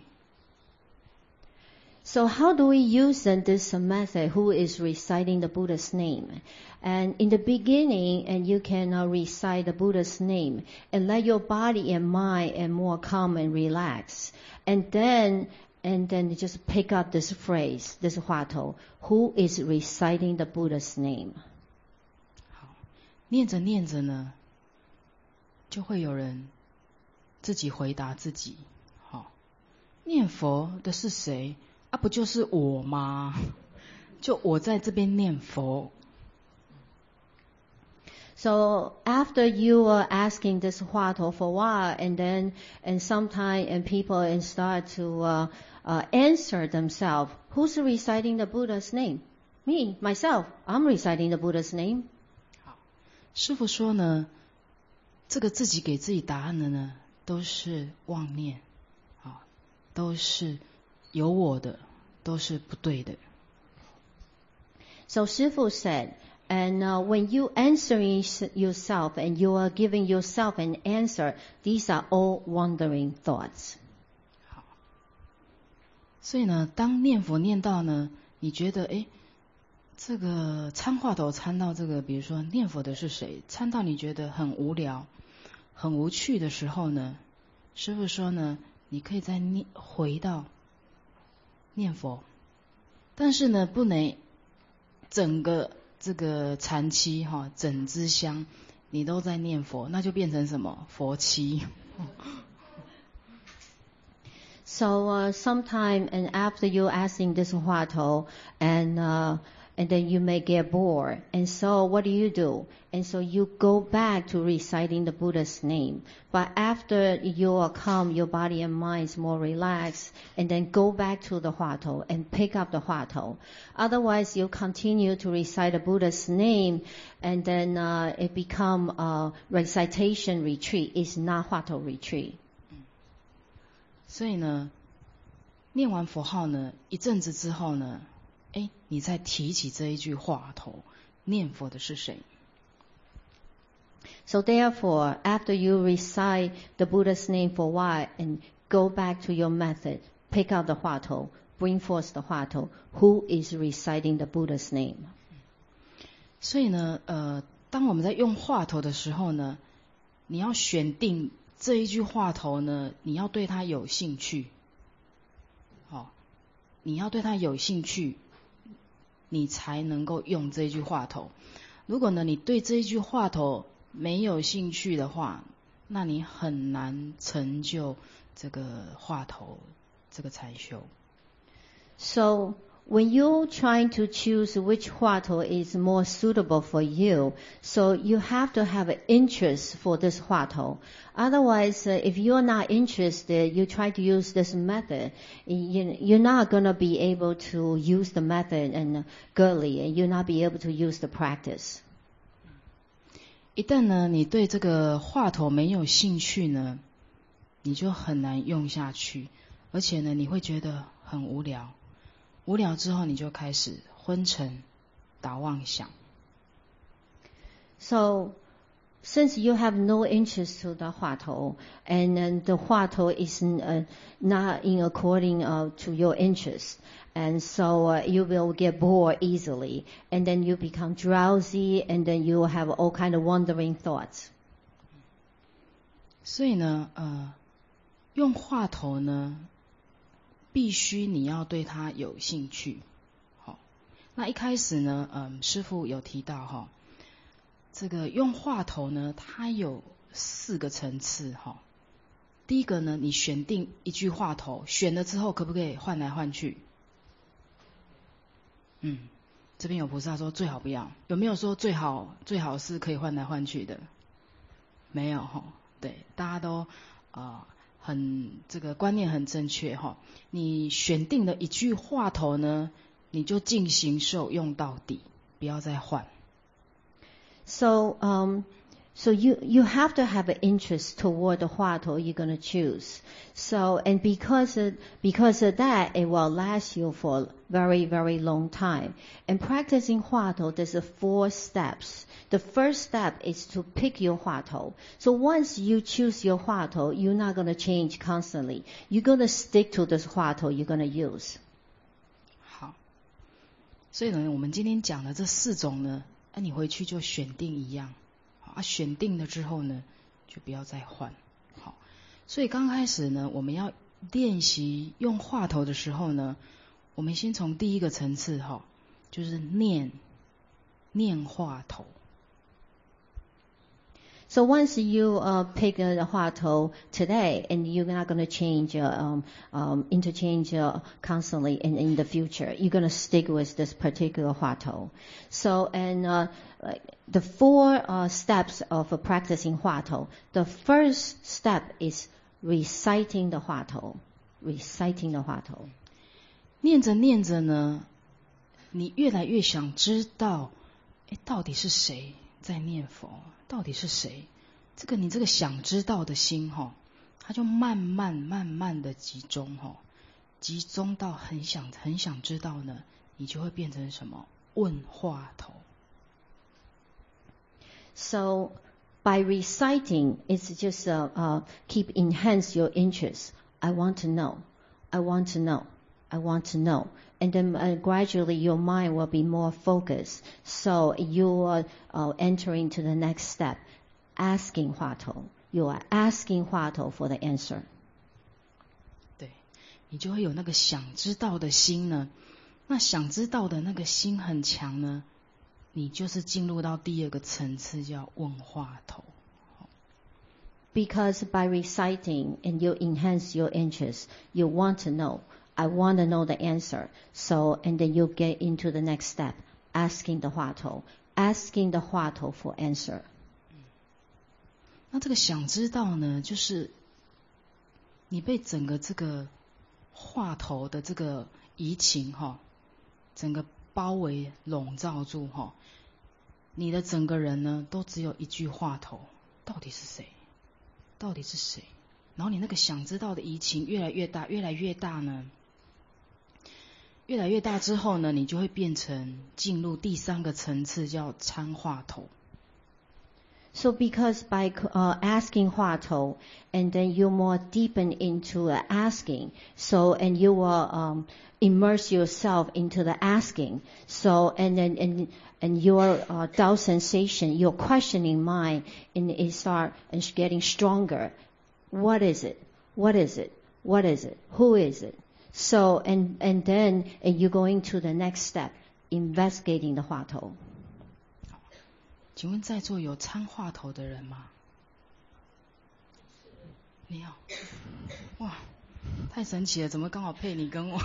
So how do we use this method? Who is reciting the Buddha's name? And in the beginning, and you can recite the Buddha's name and let your body and mind and more calm and relax. And then just pick up this phrase, this 话头, who is reciting the Buddha's name? 好，念着念着呢，就会有人自己回答自己。好，念佛的是谁？不就是我吗？就我在这边念佛。 So after you are asking this 话头 for a while, and sometime and people start to answer themselves, who's reciting the Buddha's name? Me, myself. I'm reciting the Buddha's name. 好， 师父说呢，这个自己给自己答案的呢，都是妄念，都是有我的，都是不对的。 So Shifu said, and when you answering yourself and you are giving yourself an answer, these are all wandering thoughts. 好，所以呢，当念佛念到呢，你觉得这个参话头参到这个，比如说念佛的是谁，参到你觉得很无聊、很无趣的时候呢，师父说呢，你可以再回到念佛，但是呢，不能整个这个禅期整支香你都在念佛，那就变成什么佛期。 So sometime and after you asking this huatou and then you may get bored. And so what do? And so you go back to reciting the Buddha's name. But after you are calm, your body and mind is more relaxed, and then go back to the huatou and pick up the huatou. Otherwise, you continue to recite the Buddha's name, and then it become a recitation retreat. It's not huatou retreat. 所以呢，念完佛号呢，一阵子之后呢，你再提起这一句话头，念佛的是谁？ So therefore, after you recite the Buddha's name for a while and go back to your method, pick out the huatou, bring forth the huatou, who is reciting the Buddha's name? 所以呢，当我们在用话头的时候呢，你要选定这一句话头呢，你要对它有兴趣，你要对它有兴趣，你才能够用这一句话头。如果呢，你对这一句话头没有兴趣的话，那你很难成就这个话头这个禅修。 So when you're trying to choose which huatou is more suitable for you, so you have to have an interest for this huatou. Otherwise, if you're not interested, you try to use this method, you're not going to be able to use the method and girly, and you'll not be able to use the practice. 一旦呢，你对这个话头没有兴趣呢，你就很难用下去，而且呢，你会觉得很无聊。无聊之后，你就开始昏沉、打妄想。 So, since you have no interest to the huatou, and then the huatou is not in according to your interest, and so you will get bored easily, and then you become drowsy, and then you have all kind of wandering thoughts. 所以呢，用话头呢，必须你要对它有兴趣。好，那一开始呢，师父有提到这个用话头呢，它有4个层次第一个呢，你选定一句话头，选了之后可不可以换来换去？这边有菩萨说最好不要，有没有说最好是可以换来换去的？没有对，大家都这个观念很正确你选定了一句话头呢，你就进行受用到底，不要再换。 So you have to have an interest toward the huatou you're going to choose. So, and because of that, it will last you for a very, very long time. And practicing huatou, there's 4 steps. The first step is to pick your huatou. So once you choose your huatou, you're not going to change constantly. You're going to stick to this huatou you're going to use. 好，所以呢，我们今天讲的这4种呢，你回去就选定一样。选定了之后呢，就不要再换。好，所以刚开始呢，我们要练习用话头的时候呢，我们先从第一个层次就是念话头。 So once you pick the huatou today, and you're not going to change, interchange constantly in the future, you're going to stick with this particular huatou. So, and the 4 steps of practicing huatou. The first step is reciting the huatou. Reciting the huatou. 念着念着呢，你越来越想知道，到底是谁在念佛，到底是谁？你这个想知道的心哈，它就慢慢的集中哈，集中到很想知道呢，你就会变成什么？问话头。 So by reciting, it's just keep enhance your interest. I want to know. I want to know. I want to know. And then gradually your mind will be more focused. So you are entering to the next step, asking 话头. You are asking 话头 for the answer. 对，你就会有那个想知道的心呢。那想知道的那个心很强呢，你就是进入到第二个层次，叫问话头。 Because by reciting and you enhance your interest, you want to know. I want to know the answer. So, and then you get into the next step, asking the 话头 for answer. 那这个想知道呢，就是你被整个这个话头的这个移情哈，整个包围笼罩住哈，你的整个人呢，都只有一句话头，到底是谁？到底是谁？然后你那个想知道的移情越来越大，越来越大呢，越来越大之后呢，你就会变成进入第三个层次，叫参话头。 So because by asking 话头, and then you more deepen into asking, so and you will immerse yourself into the asking. So and then and your doubt sensation, your questioning mind, and it start and getting stronger. What is it? What is it? What is it? Who is it? So and then you going to the next step, investigating 的话头。 请问在座有参话头的人吗？你有？哇，太神奇了！怎么刚好配你跟我？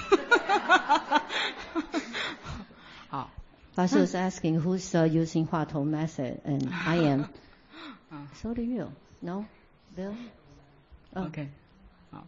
好。 Pastor was asking who's using 话头 method, and I am. So do you? No, Bill? OK. 好。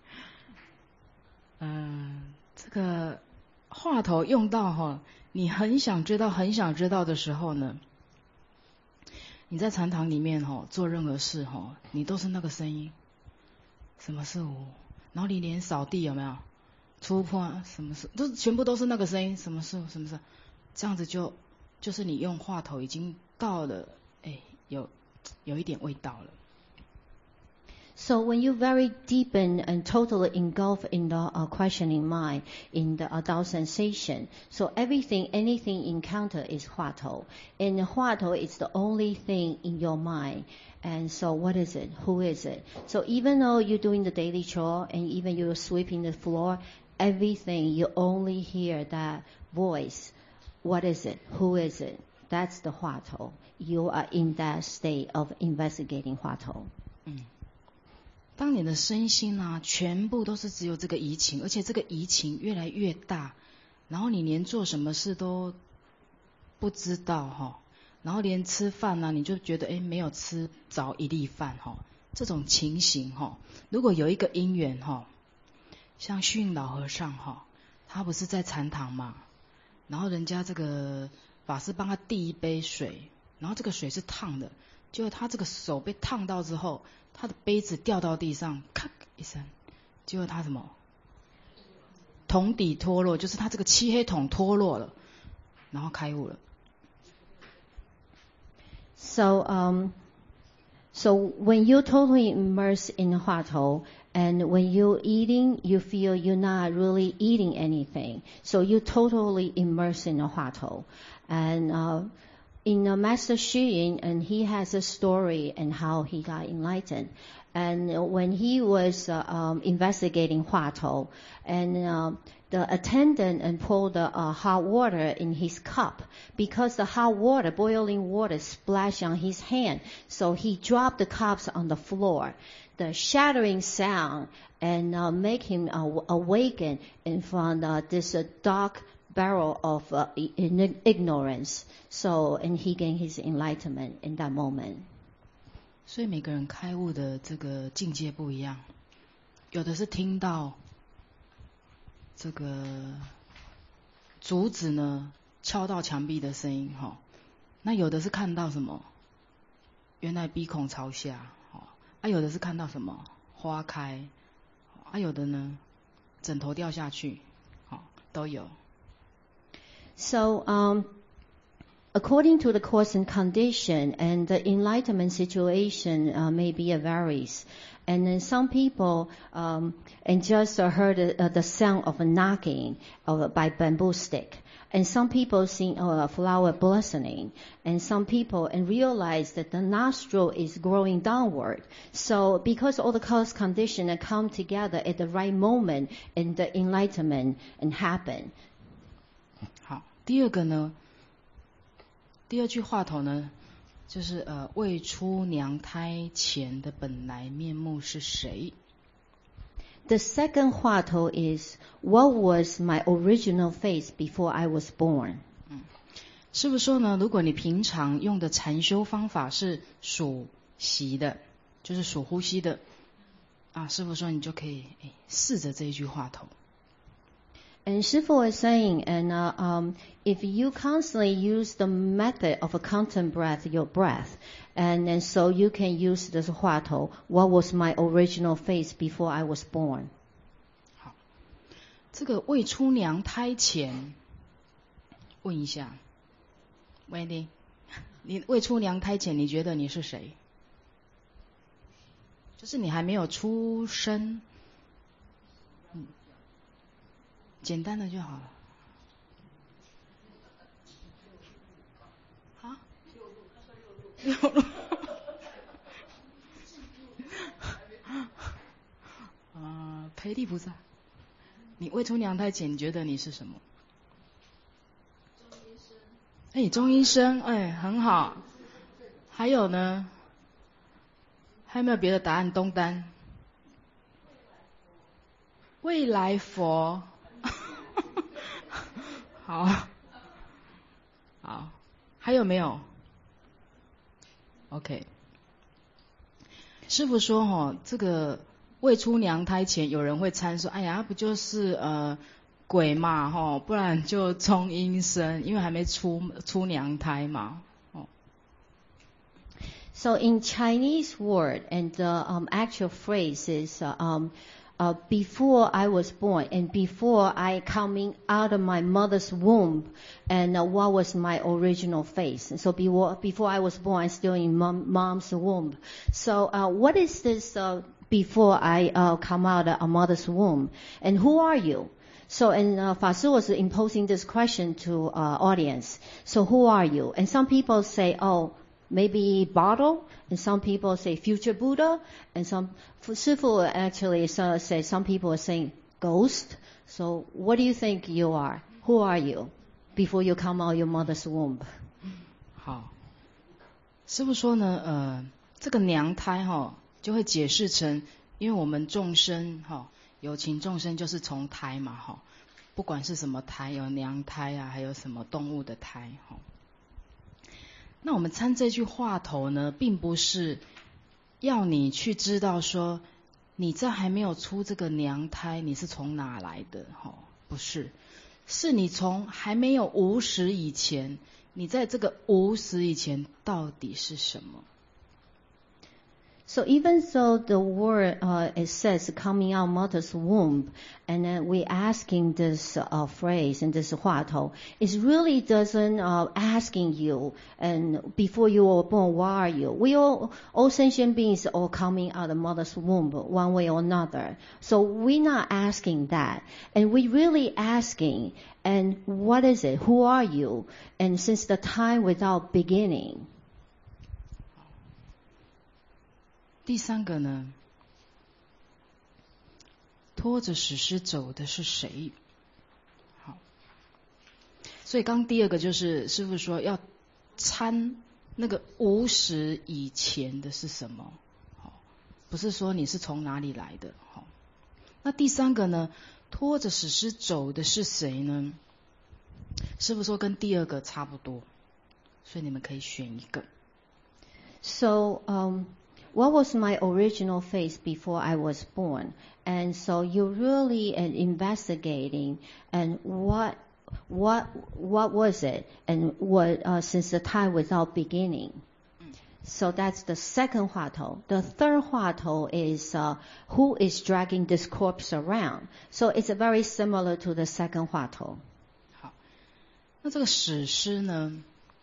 这个话头用到哈，你很想知道的时候呢，你在禅堂里面做任何事你都是那个声音，什么是无？然后你连扫地有没有？出破什么事？全部都是那个声音，什么事？什么事？这样子就是你用话头已经到了，有一点味道了。 So when you very deepen and totally engulf in the questioning mind, in the adult sensation, so anything encounter is 话头, and 话头is the only thing in your mind. And so what is it? Who is it? So even though you're doing the daily chore and even you're sweeping the floor, everything you only hear that voice. What is it? Who is it? That's the 话头. You are in that state of investigating 话头。 当你的身心全部都是只有这个移情，而且这个移情越来越大，然后你连做什么事都不知道然后连吃饭你就觉得没有吃着一粒饭这种情形如果有一个因缘像虚云老和尚他不是在禅堂嘛，然后人家这个法师帮他递一杯水，然后这个水是烫的，结果他这个手被烫到之后，他的杯子掉到地上，咔一声，结果他什么？桶底脱落，就是他这个漆黑桶脱落了，然后开悟了。 So when you totally immerse in 话头, and when you're eating, you feel you're not really eating anything. So you totally immerse in 话头. And in Master Xu Yin, and he has a story and how he got enlightened. And when he was investigating 话头, and the attendant and poured the hot water in his cup, because the hot water, boiling water, splashed on his hand, so he dropped the cups on the floor. The shattering sound and make him awaken in front of this dark barrel of ignorance. So, and he gained his enlightenment in that moment. 所以每个人开悟的这个境界不一样，有的是听到这个竹子呢敲到墙壁的声音那有的是看到什么？原来鼻孔朝下，有的是看到什么？花开，有的呢，枕头掉下去，都有。 So, according to the cause and condition and the enlightenment situation, maybe it varies. And then some people and just heard the sound of a knocking by bamboo stick. And some people see a flower blossoming. And some people and realize that the nostril is growing downward. So because all the cause condition come together at the right moment and the enlightenment and happen. 好，第二个呢，第二句话头呢，就是未出娘胎前的本来面目是谁？ The second 话头 is, what was my original face before I was born? 师父说呢，如果你平常用的禅修方法是数息的，就是数呼吸的，师父说你就可以试着这一句话头。 And Shifu was saying, and if you constantly use the method of a counting breath, your breath, and so you can use this 话头, what was my original face before I was born? 好，这个未出娘胎前，问一下 ，Wendy， 你未出娘胎前，你觉得你是谁？就是你还没有出生。简单的就好了。啊？6路。培地菩萨，你未出娘胎前，你觉得你是什么？中医生，很好。还有呢？还有没有别的答案？东丹。未来佛。好，还有没有 ？OK， 师父说这个未出娘胎前，有人会参说，不就是鬼嘛不然就中阴身，因为还没出娘胎嘛。 So in Chinese word, and the actual phrase is before I was born and before I coming out of my mother's womb, and what was my original face. So before I was born, I'm still in mom's womb. So what is this before I come out of mother's womb? And who are you? So, and Fa Shi was imposing this question to audience. So who are you? And some people say, maybe bottle, and some people say future Buddha, and some Shifu actually say some people are saying ghost. So what do you think you are? Who are you before you come out your mother's womb? 好，师父说呢，这个娘胎就会解释成，因为我们众生有情众生就是从胎嘛不管是什么胎，有娘胎还有什么动物的胎那我们参这句话头呢，并不是要你去知道说你在还没有出这个娘胎你是从哪来的不是，是你从还没有无始以前，你在这个无始以前到底是什么。 So even though the word it says coming out mother's womb, and then we asking this phrase and this 话头, it really doesn't asking you and before you were born, what are you? We all sentient beings are coming out of mother's womb one way or another. So we're not asking that, and we really asking, and what is it? Who are you? And since the time without beginning. 第三个呢，拖着史诗走的是谁？好，所以刚第二个就是师父说要参那个无始以前的是什么，不是说你是从哪里来的。那第三个呢，拖着史诗走的是谁呢？师父说跟第二个差不多，所以你们可以选一个。 So what was my original face before I was born? And so you're really investigating and what was it, and what since the time without beginning. So that's the second 话头. The third 话头 is who is dragging this corpse around. So it's very similar to the second 话头. 好，那这个死尸呢？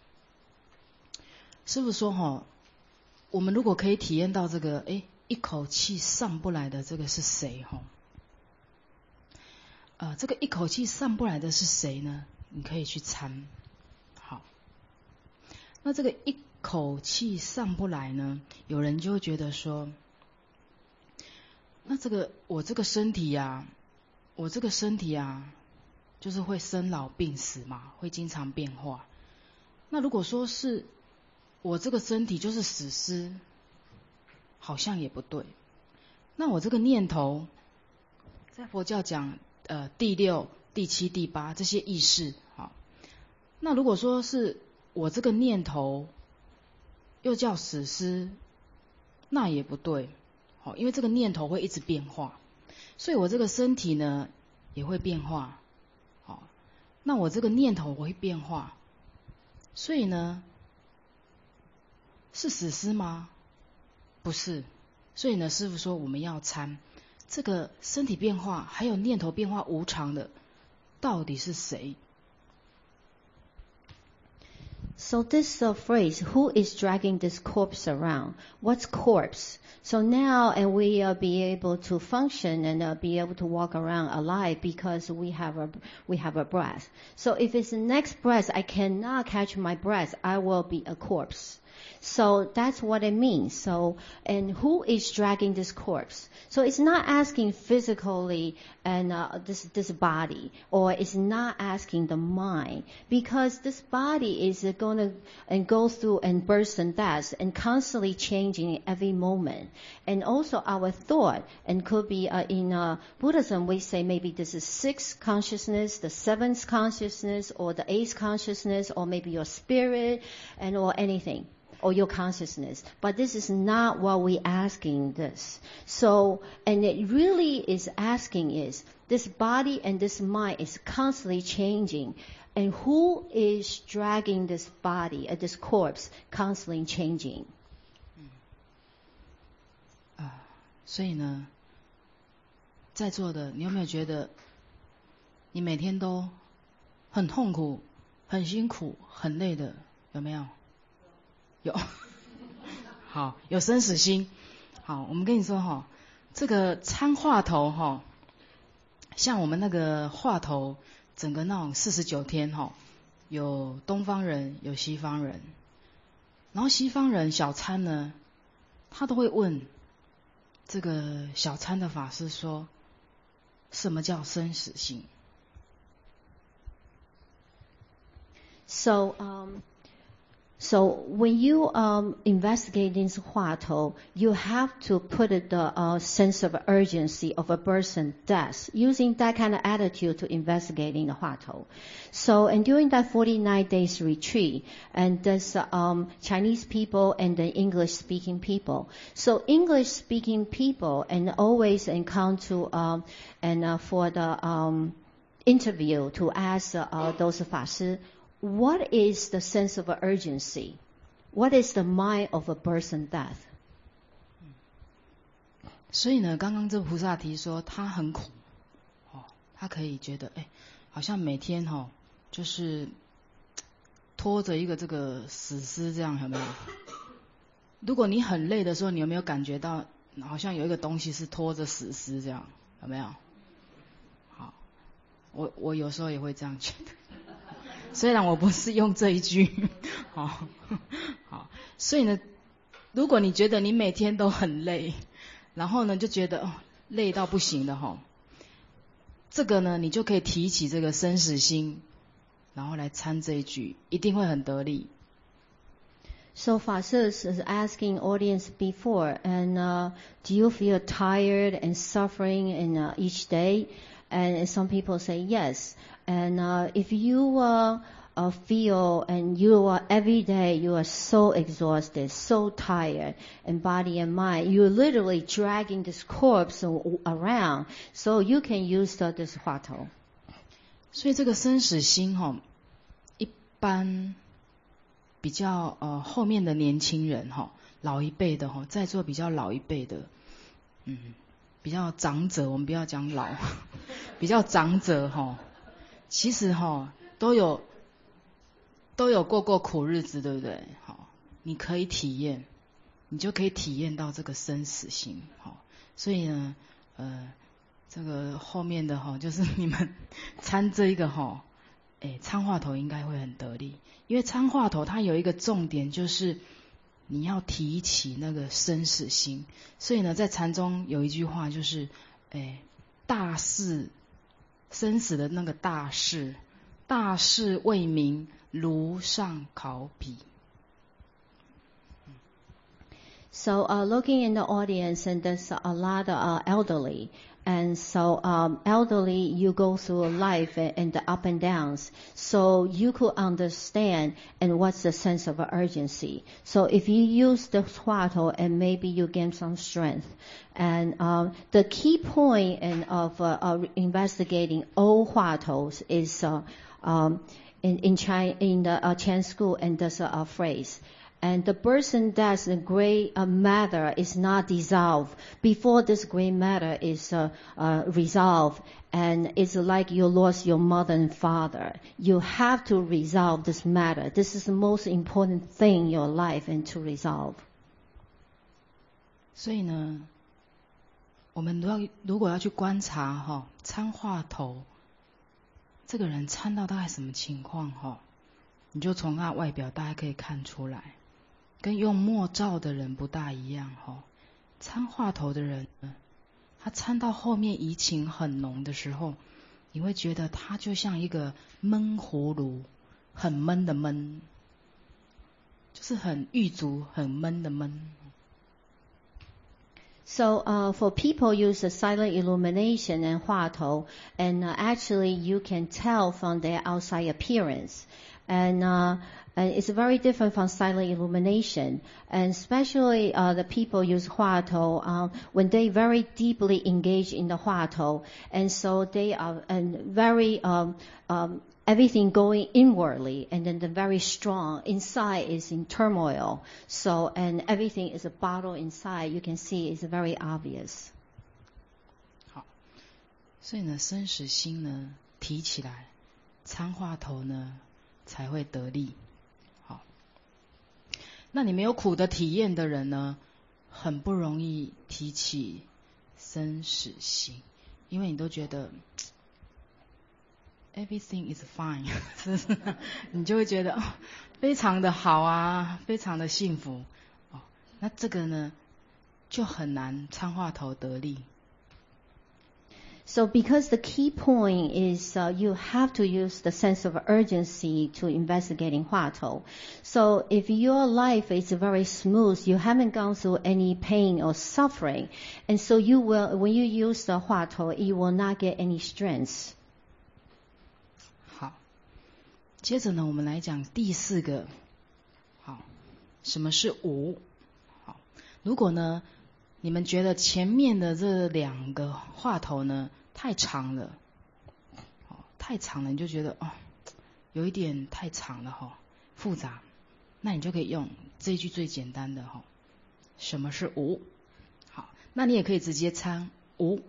师父说我们如果可以体验到这个，一口气上不来的这个是谁？这个一口气上不来的是谁呢？你可以去参。好，那这个一口气上不来呢，有人就会觉得说，那这个我这个身体啊，就是会生老病死嘛，会经常变化。那如果说是我这个身体就是死尸，好像也不对。那我这个念头，在佛教讲第六、第七、第八这些意识，好，那如果说是我这个念头又叫死尸，那也不对，好，因为这个念头会一直变化，所以我这个身体呢也会变化，好，那我这个念头会变化，所以呢是死尸吗？不是，所以呢师父说我们要参这个身体变化还有念头变化无常的到底是谁？ So this phrase, who is dragging this corpse around? What's corpse? So now, and we be able to function and be able to walk around alive because we have a breath. So if it's the next breath, I cannot catch my breath, I will be a corpse. So that's what it means. So, and who is dragging this corpse? So it's not asking physically and this body, or it's not asking the mind, because this body is going to and go through and birth and death and constantly changing every moment. And also our thought, and could be in Buddhism we say maybe this is sixth consciousness, the seventh consciousness, or the eighth consciousness, or maybe your spirit, and or anything. Or your consciousness. But this is not what we're asking this. So, and it really is asking is, this body and this mind is constantly changing. And who is dragging this body, this corpse, constantly changing? 所以呢，在座的你有没有觉得，你每天都很痛苦、很辛苦、很累的？有没有？有，好，有生死心。好，我们跟你说这个参话头像我们那个话头，整个那种49天有东方人，有西方人。然后西方人小参呢，他都会问这个小参的法师说，什么叫生死心？ So when you investigate in Huatou, you have to put the sense of urgency of a person's death, using that kind of attitude to investigating the Huatou. So, and during that 49 days retreat, and there's Chinese people and the English-speaking people. So English-speaking people and always encounter for the interview to ask those 法师. What is the sense of urgency? What is the mind of a birth and death? 所以呢，刚刚这菩萨提说他很苦，他可以觉得，好像每天就是拖着一个这个死尸这样，有没有？如果你很累的时候，你有没有感觉到好像有一个东西是拖着死尸这样，有没有？好，我有时候也会这样觉得。虽然我不是用这一句，好，所以呢，如果你觉得你每天都很累，然后呢就觉得累到不行的这个呢你就可以提起这个生死心，然后来参这一句，一定会很得力。 So Fasil is asking audience before, and do you feel tired and suffering in each day? And some people say yes. And if you feel and you are every day you are so exhausted, so tired, and body and mind, you're literally dragging this corpse around. So you can use this Huatou. 所以这个生死心一般比较后面的年轻人老一辈的在座比较老一辈的，比较长者，我们不要讲老，比较长者其实都有过苦日子，对不对？你可以体验，你就可以体验到这个生死心。所以呢，这个后面的就是你们参这一个参话头应该会很得力，因为参话头它有一个重点，就是你要提起那个生死心。所以呢，在禅中有一句话就是，大事生死的那个大事，大事未明，炉上烤笔。 So looking in the audience, and there's a lot of elderly. And so elderly, you go through life and the up and downs. So you could understand and what's the sense of urgency. So if you use the Huatou, and maybe you gain some strength. And the key point of investigating old Huatous is in the Chan school, and there's a phrase. And the person that's the gray matter is not dissolved before this gray matter is resolved. And it's like you lost your mother and father. You have to resolve this matter. This is the most important thing in your life, and to resolve. 所以呢，我们如果要去观察参话头这个人参到大概什么情况你就从他外表大概可以看出来。跟用墨照的人不大一样参话头的人呢，他参到后面疑情很浓的时候，你会觉得他就像一个闷葫芦，很闷的闷，就是很狱卒，很闷的闷。 So for people use the silent illumination and Huatou, and actually you can tell from their outside appearance. And it's very different from silent illumination. And especially the people use Huatou when they very deeply engage in the Huatou, and so they are very everything going inwardly, and then the very strong inside is in turmoil. So and everything is a bottle inside. You can see it's very obvious. 好，所以呢，生死心呢提起来，参话头呢才会得力。好，那你没有苦的体验的人呢，很不容易提起生死心，因为你都觉得everything is fine 是不是？你就会觉得非常的好啊，非常的幸福那这个呢就很难参话头得力。 So because the key point is you have to use the sense of urgency to investigating Huatou. So if your life is very smooth, you haven't gone through any pain or suffering, and so you will, when you use the Huatou, you will not get any strength. 好，接着呢，我们来讲第四个。好，什么是无？好，如果呢，你们觉得前面的这两个话头呢太长了，太长了，你就觉得有一点太长了复杂，那你就可以用这一句最简单的什么是无？好，那你也可以直接参无。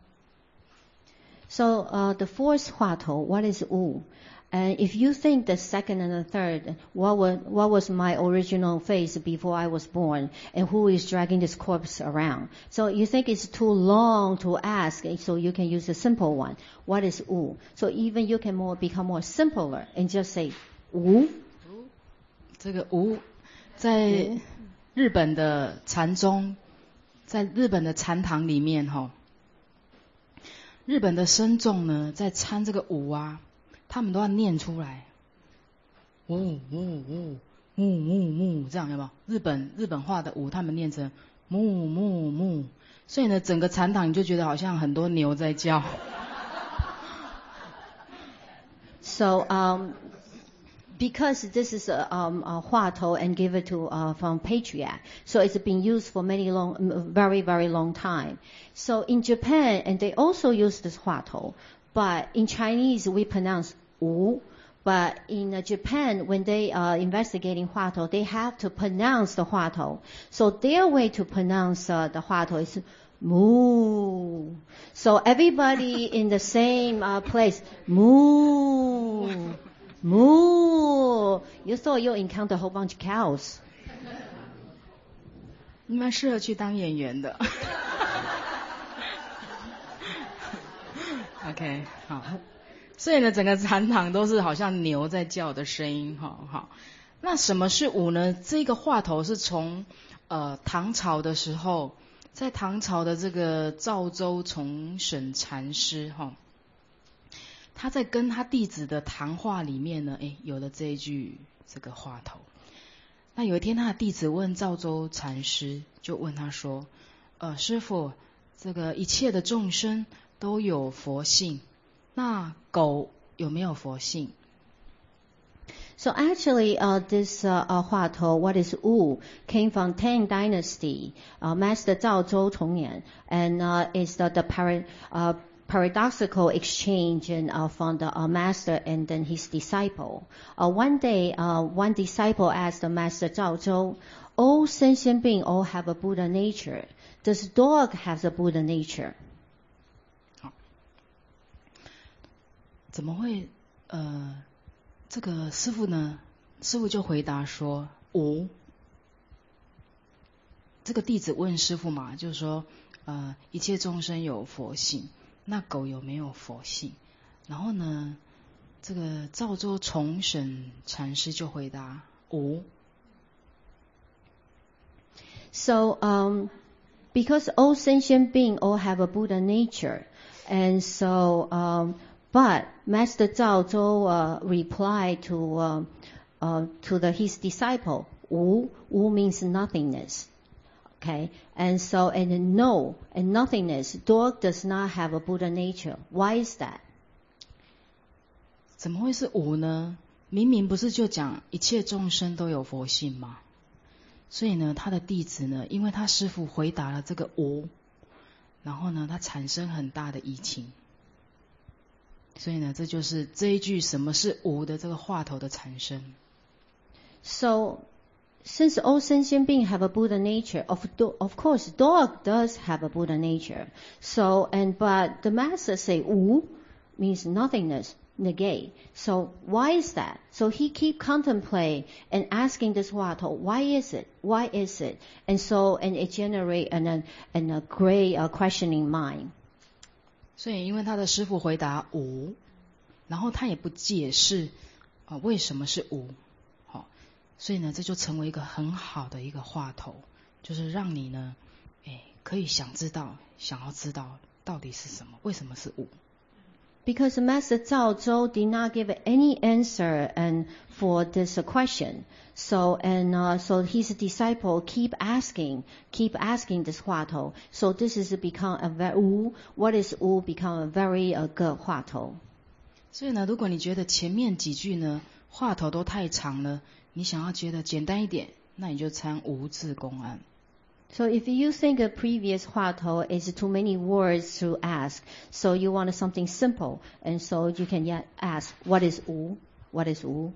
So the fourth Huatou, what is Wu? And if you think the second and the third, what was my original face before I was born, and who is dragging this corpse around? So you think it's too long to ask, so you can use a simple one. What is Wu? So even you can become more simpler and just say Wu. 这个无在日本的禅宗，在日本的禅堂里面日本的僧众呢在参这个无啊，他们都要念出来，呜呜呜木木木，这样有没有？日本话的无，他们念成木木木，所以呢，整个禅堂你就觉得好像很多牛在叫。 So because this is a Huatou and give it to from patriarch, so it's been used for very very long time. So in Japan, and they also use this Huatou, but in Chinese we pronounce 无. But in Japan, when they are investigating 话头, they have to pronounce the 话头. So their way to pronounce the 话头 is moo. So everybody in the same place, moo, moo. You thought you'll encounter a whole bunch of cows. 你蛮适合去当演员的。OK， 好。所以呢，整个禅堂都是好像牛在叫的声音，好。那什么是无呢？这个话头是从唐朝的时候，在唐朝的这个赵州崇省禅师他在跟他弟子的谈话里面呢，有了这一句这个话头。那有一天他的弟子问赵州禅师，就问他说，师父，这个一切的众生都有佛性，那狗有没有佛性？ So actually, this 话头, what is Wu, came from Tang Dynasty, Master Zhao Zhou Chongyan, and is the paradoxical exchange from the master and then his disciple. One day, one disciple asked the master Zhao Zhou, all sentient beings all have a Buddha nature. Does dog have the Buddha nature? 怎么会这个师父呢？师父就回答说无。这个弟子问师父嘛，就是说一切众生有佛性，那狗有没有佛性？然后呢，这个赵州崇省禅师就回答无。 So, because all sentient beings all have a Buddha nature, and so, but Master Zhao Zhou replied to his disciple, Wu means nothingness. Okay, and so, and no, and nothingness, dog does not have a Buddha nature. Why is that? 怎么会是无呢？明明不是就讲一切众生都有佛性吗？所以呢，他的弟子呢，因为他师父回答了这个无，然后呢，他产生很大的疑情。所以呢，这就是这一句什么是无的这个话头的产生。 So, since all sentient beings have a Buddha nature, of course, dog does have a Buddha nature. So, but the master say Wu means nothingness, negate. So why is that? So he keep contemplate and asking this Huatou, why is it? Why is it? And so, and it generate a great questioning mind. 所以因为他的师父回答无，然后他也不解释为什么是无，所以呢这就成为一个很好的一个话头，就是让你呢可以想要知道到底是什么，为什么是无。 Because Master Zhao Zhou did not give any answer for this question. So, so his disciple keep asking this Huatou. So this is become a very Wu. What is Wu become a very good Huatou. 所以呢，如果你觉得前面几句呢话头都太长了，你想要觉得简单一点，那你就参无字公案。 So if you think a previous Huatou is too many words to ask, so you want something simple, and so you can ask, what is Wu? What is Wu?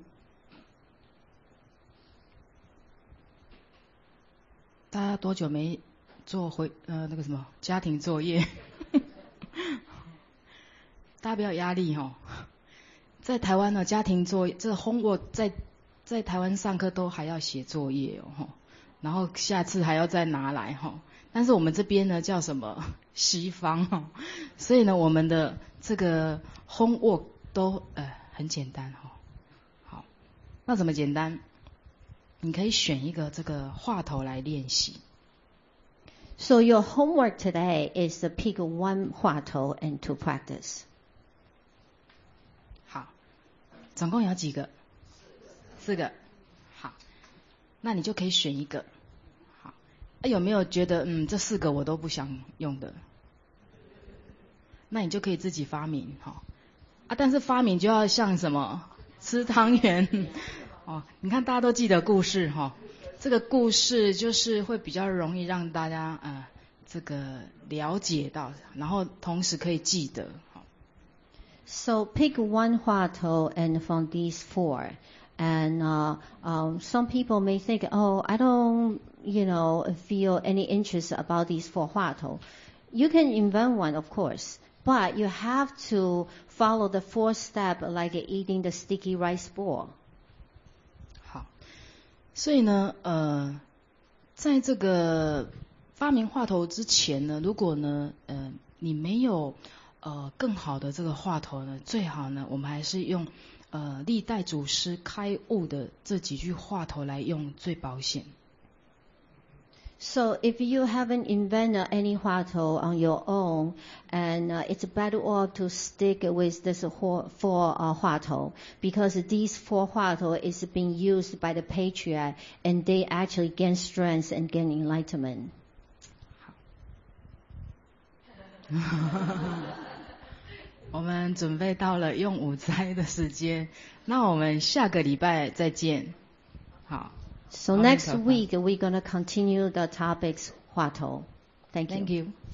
大家多久没做那个什么家庭作业？大家不要压力在台湾呢，家庭作业这homework在台湾上课都还要写作业然后下次还要再拿来但是我们这边呢叫什么西方所以呢我们的这个 homework 都很简单好，那怎么简单？你可以选一个这个话头来练习。 So your homework today is to pick one Huatou and to practice. 好，总共有几个？4个。好，那你就可以选一个。好，有没有觉得这4个我都不想用的？那你就可以自己发明但是发明就要像什么吃汤圆你看大家都记得故事这个故事就是会比较容易让大家这个了解到，然后同时可以记得 So pick one 话头 and from these four. And some people may think, oh, I don't, feel any interest about these four 话头. You can invent one, of course, but you have to follow the fourth step like eating the sticky rice ball. 好，所以呢，在这个发明话头之前呢，如果呢，你没有更好的这个话头呢，最好呢，我们还是用历代祖师开悟的这几句话头来用最保险。 So if you haven't invented any 话头 on your own, and it's better off to stick with this four 话头, because these four 话头 is being used by the patriarch, and they actually gain strength and gain enlightenment. 我们准备到了用午斋的时间，那我们下个礼拜再见。好。 So next week we're going to continue the topics 话头. Thank you. Thank you.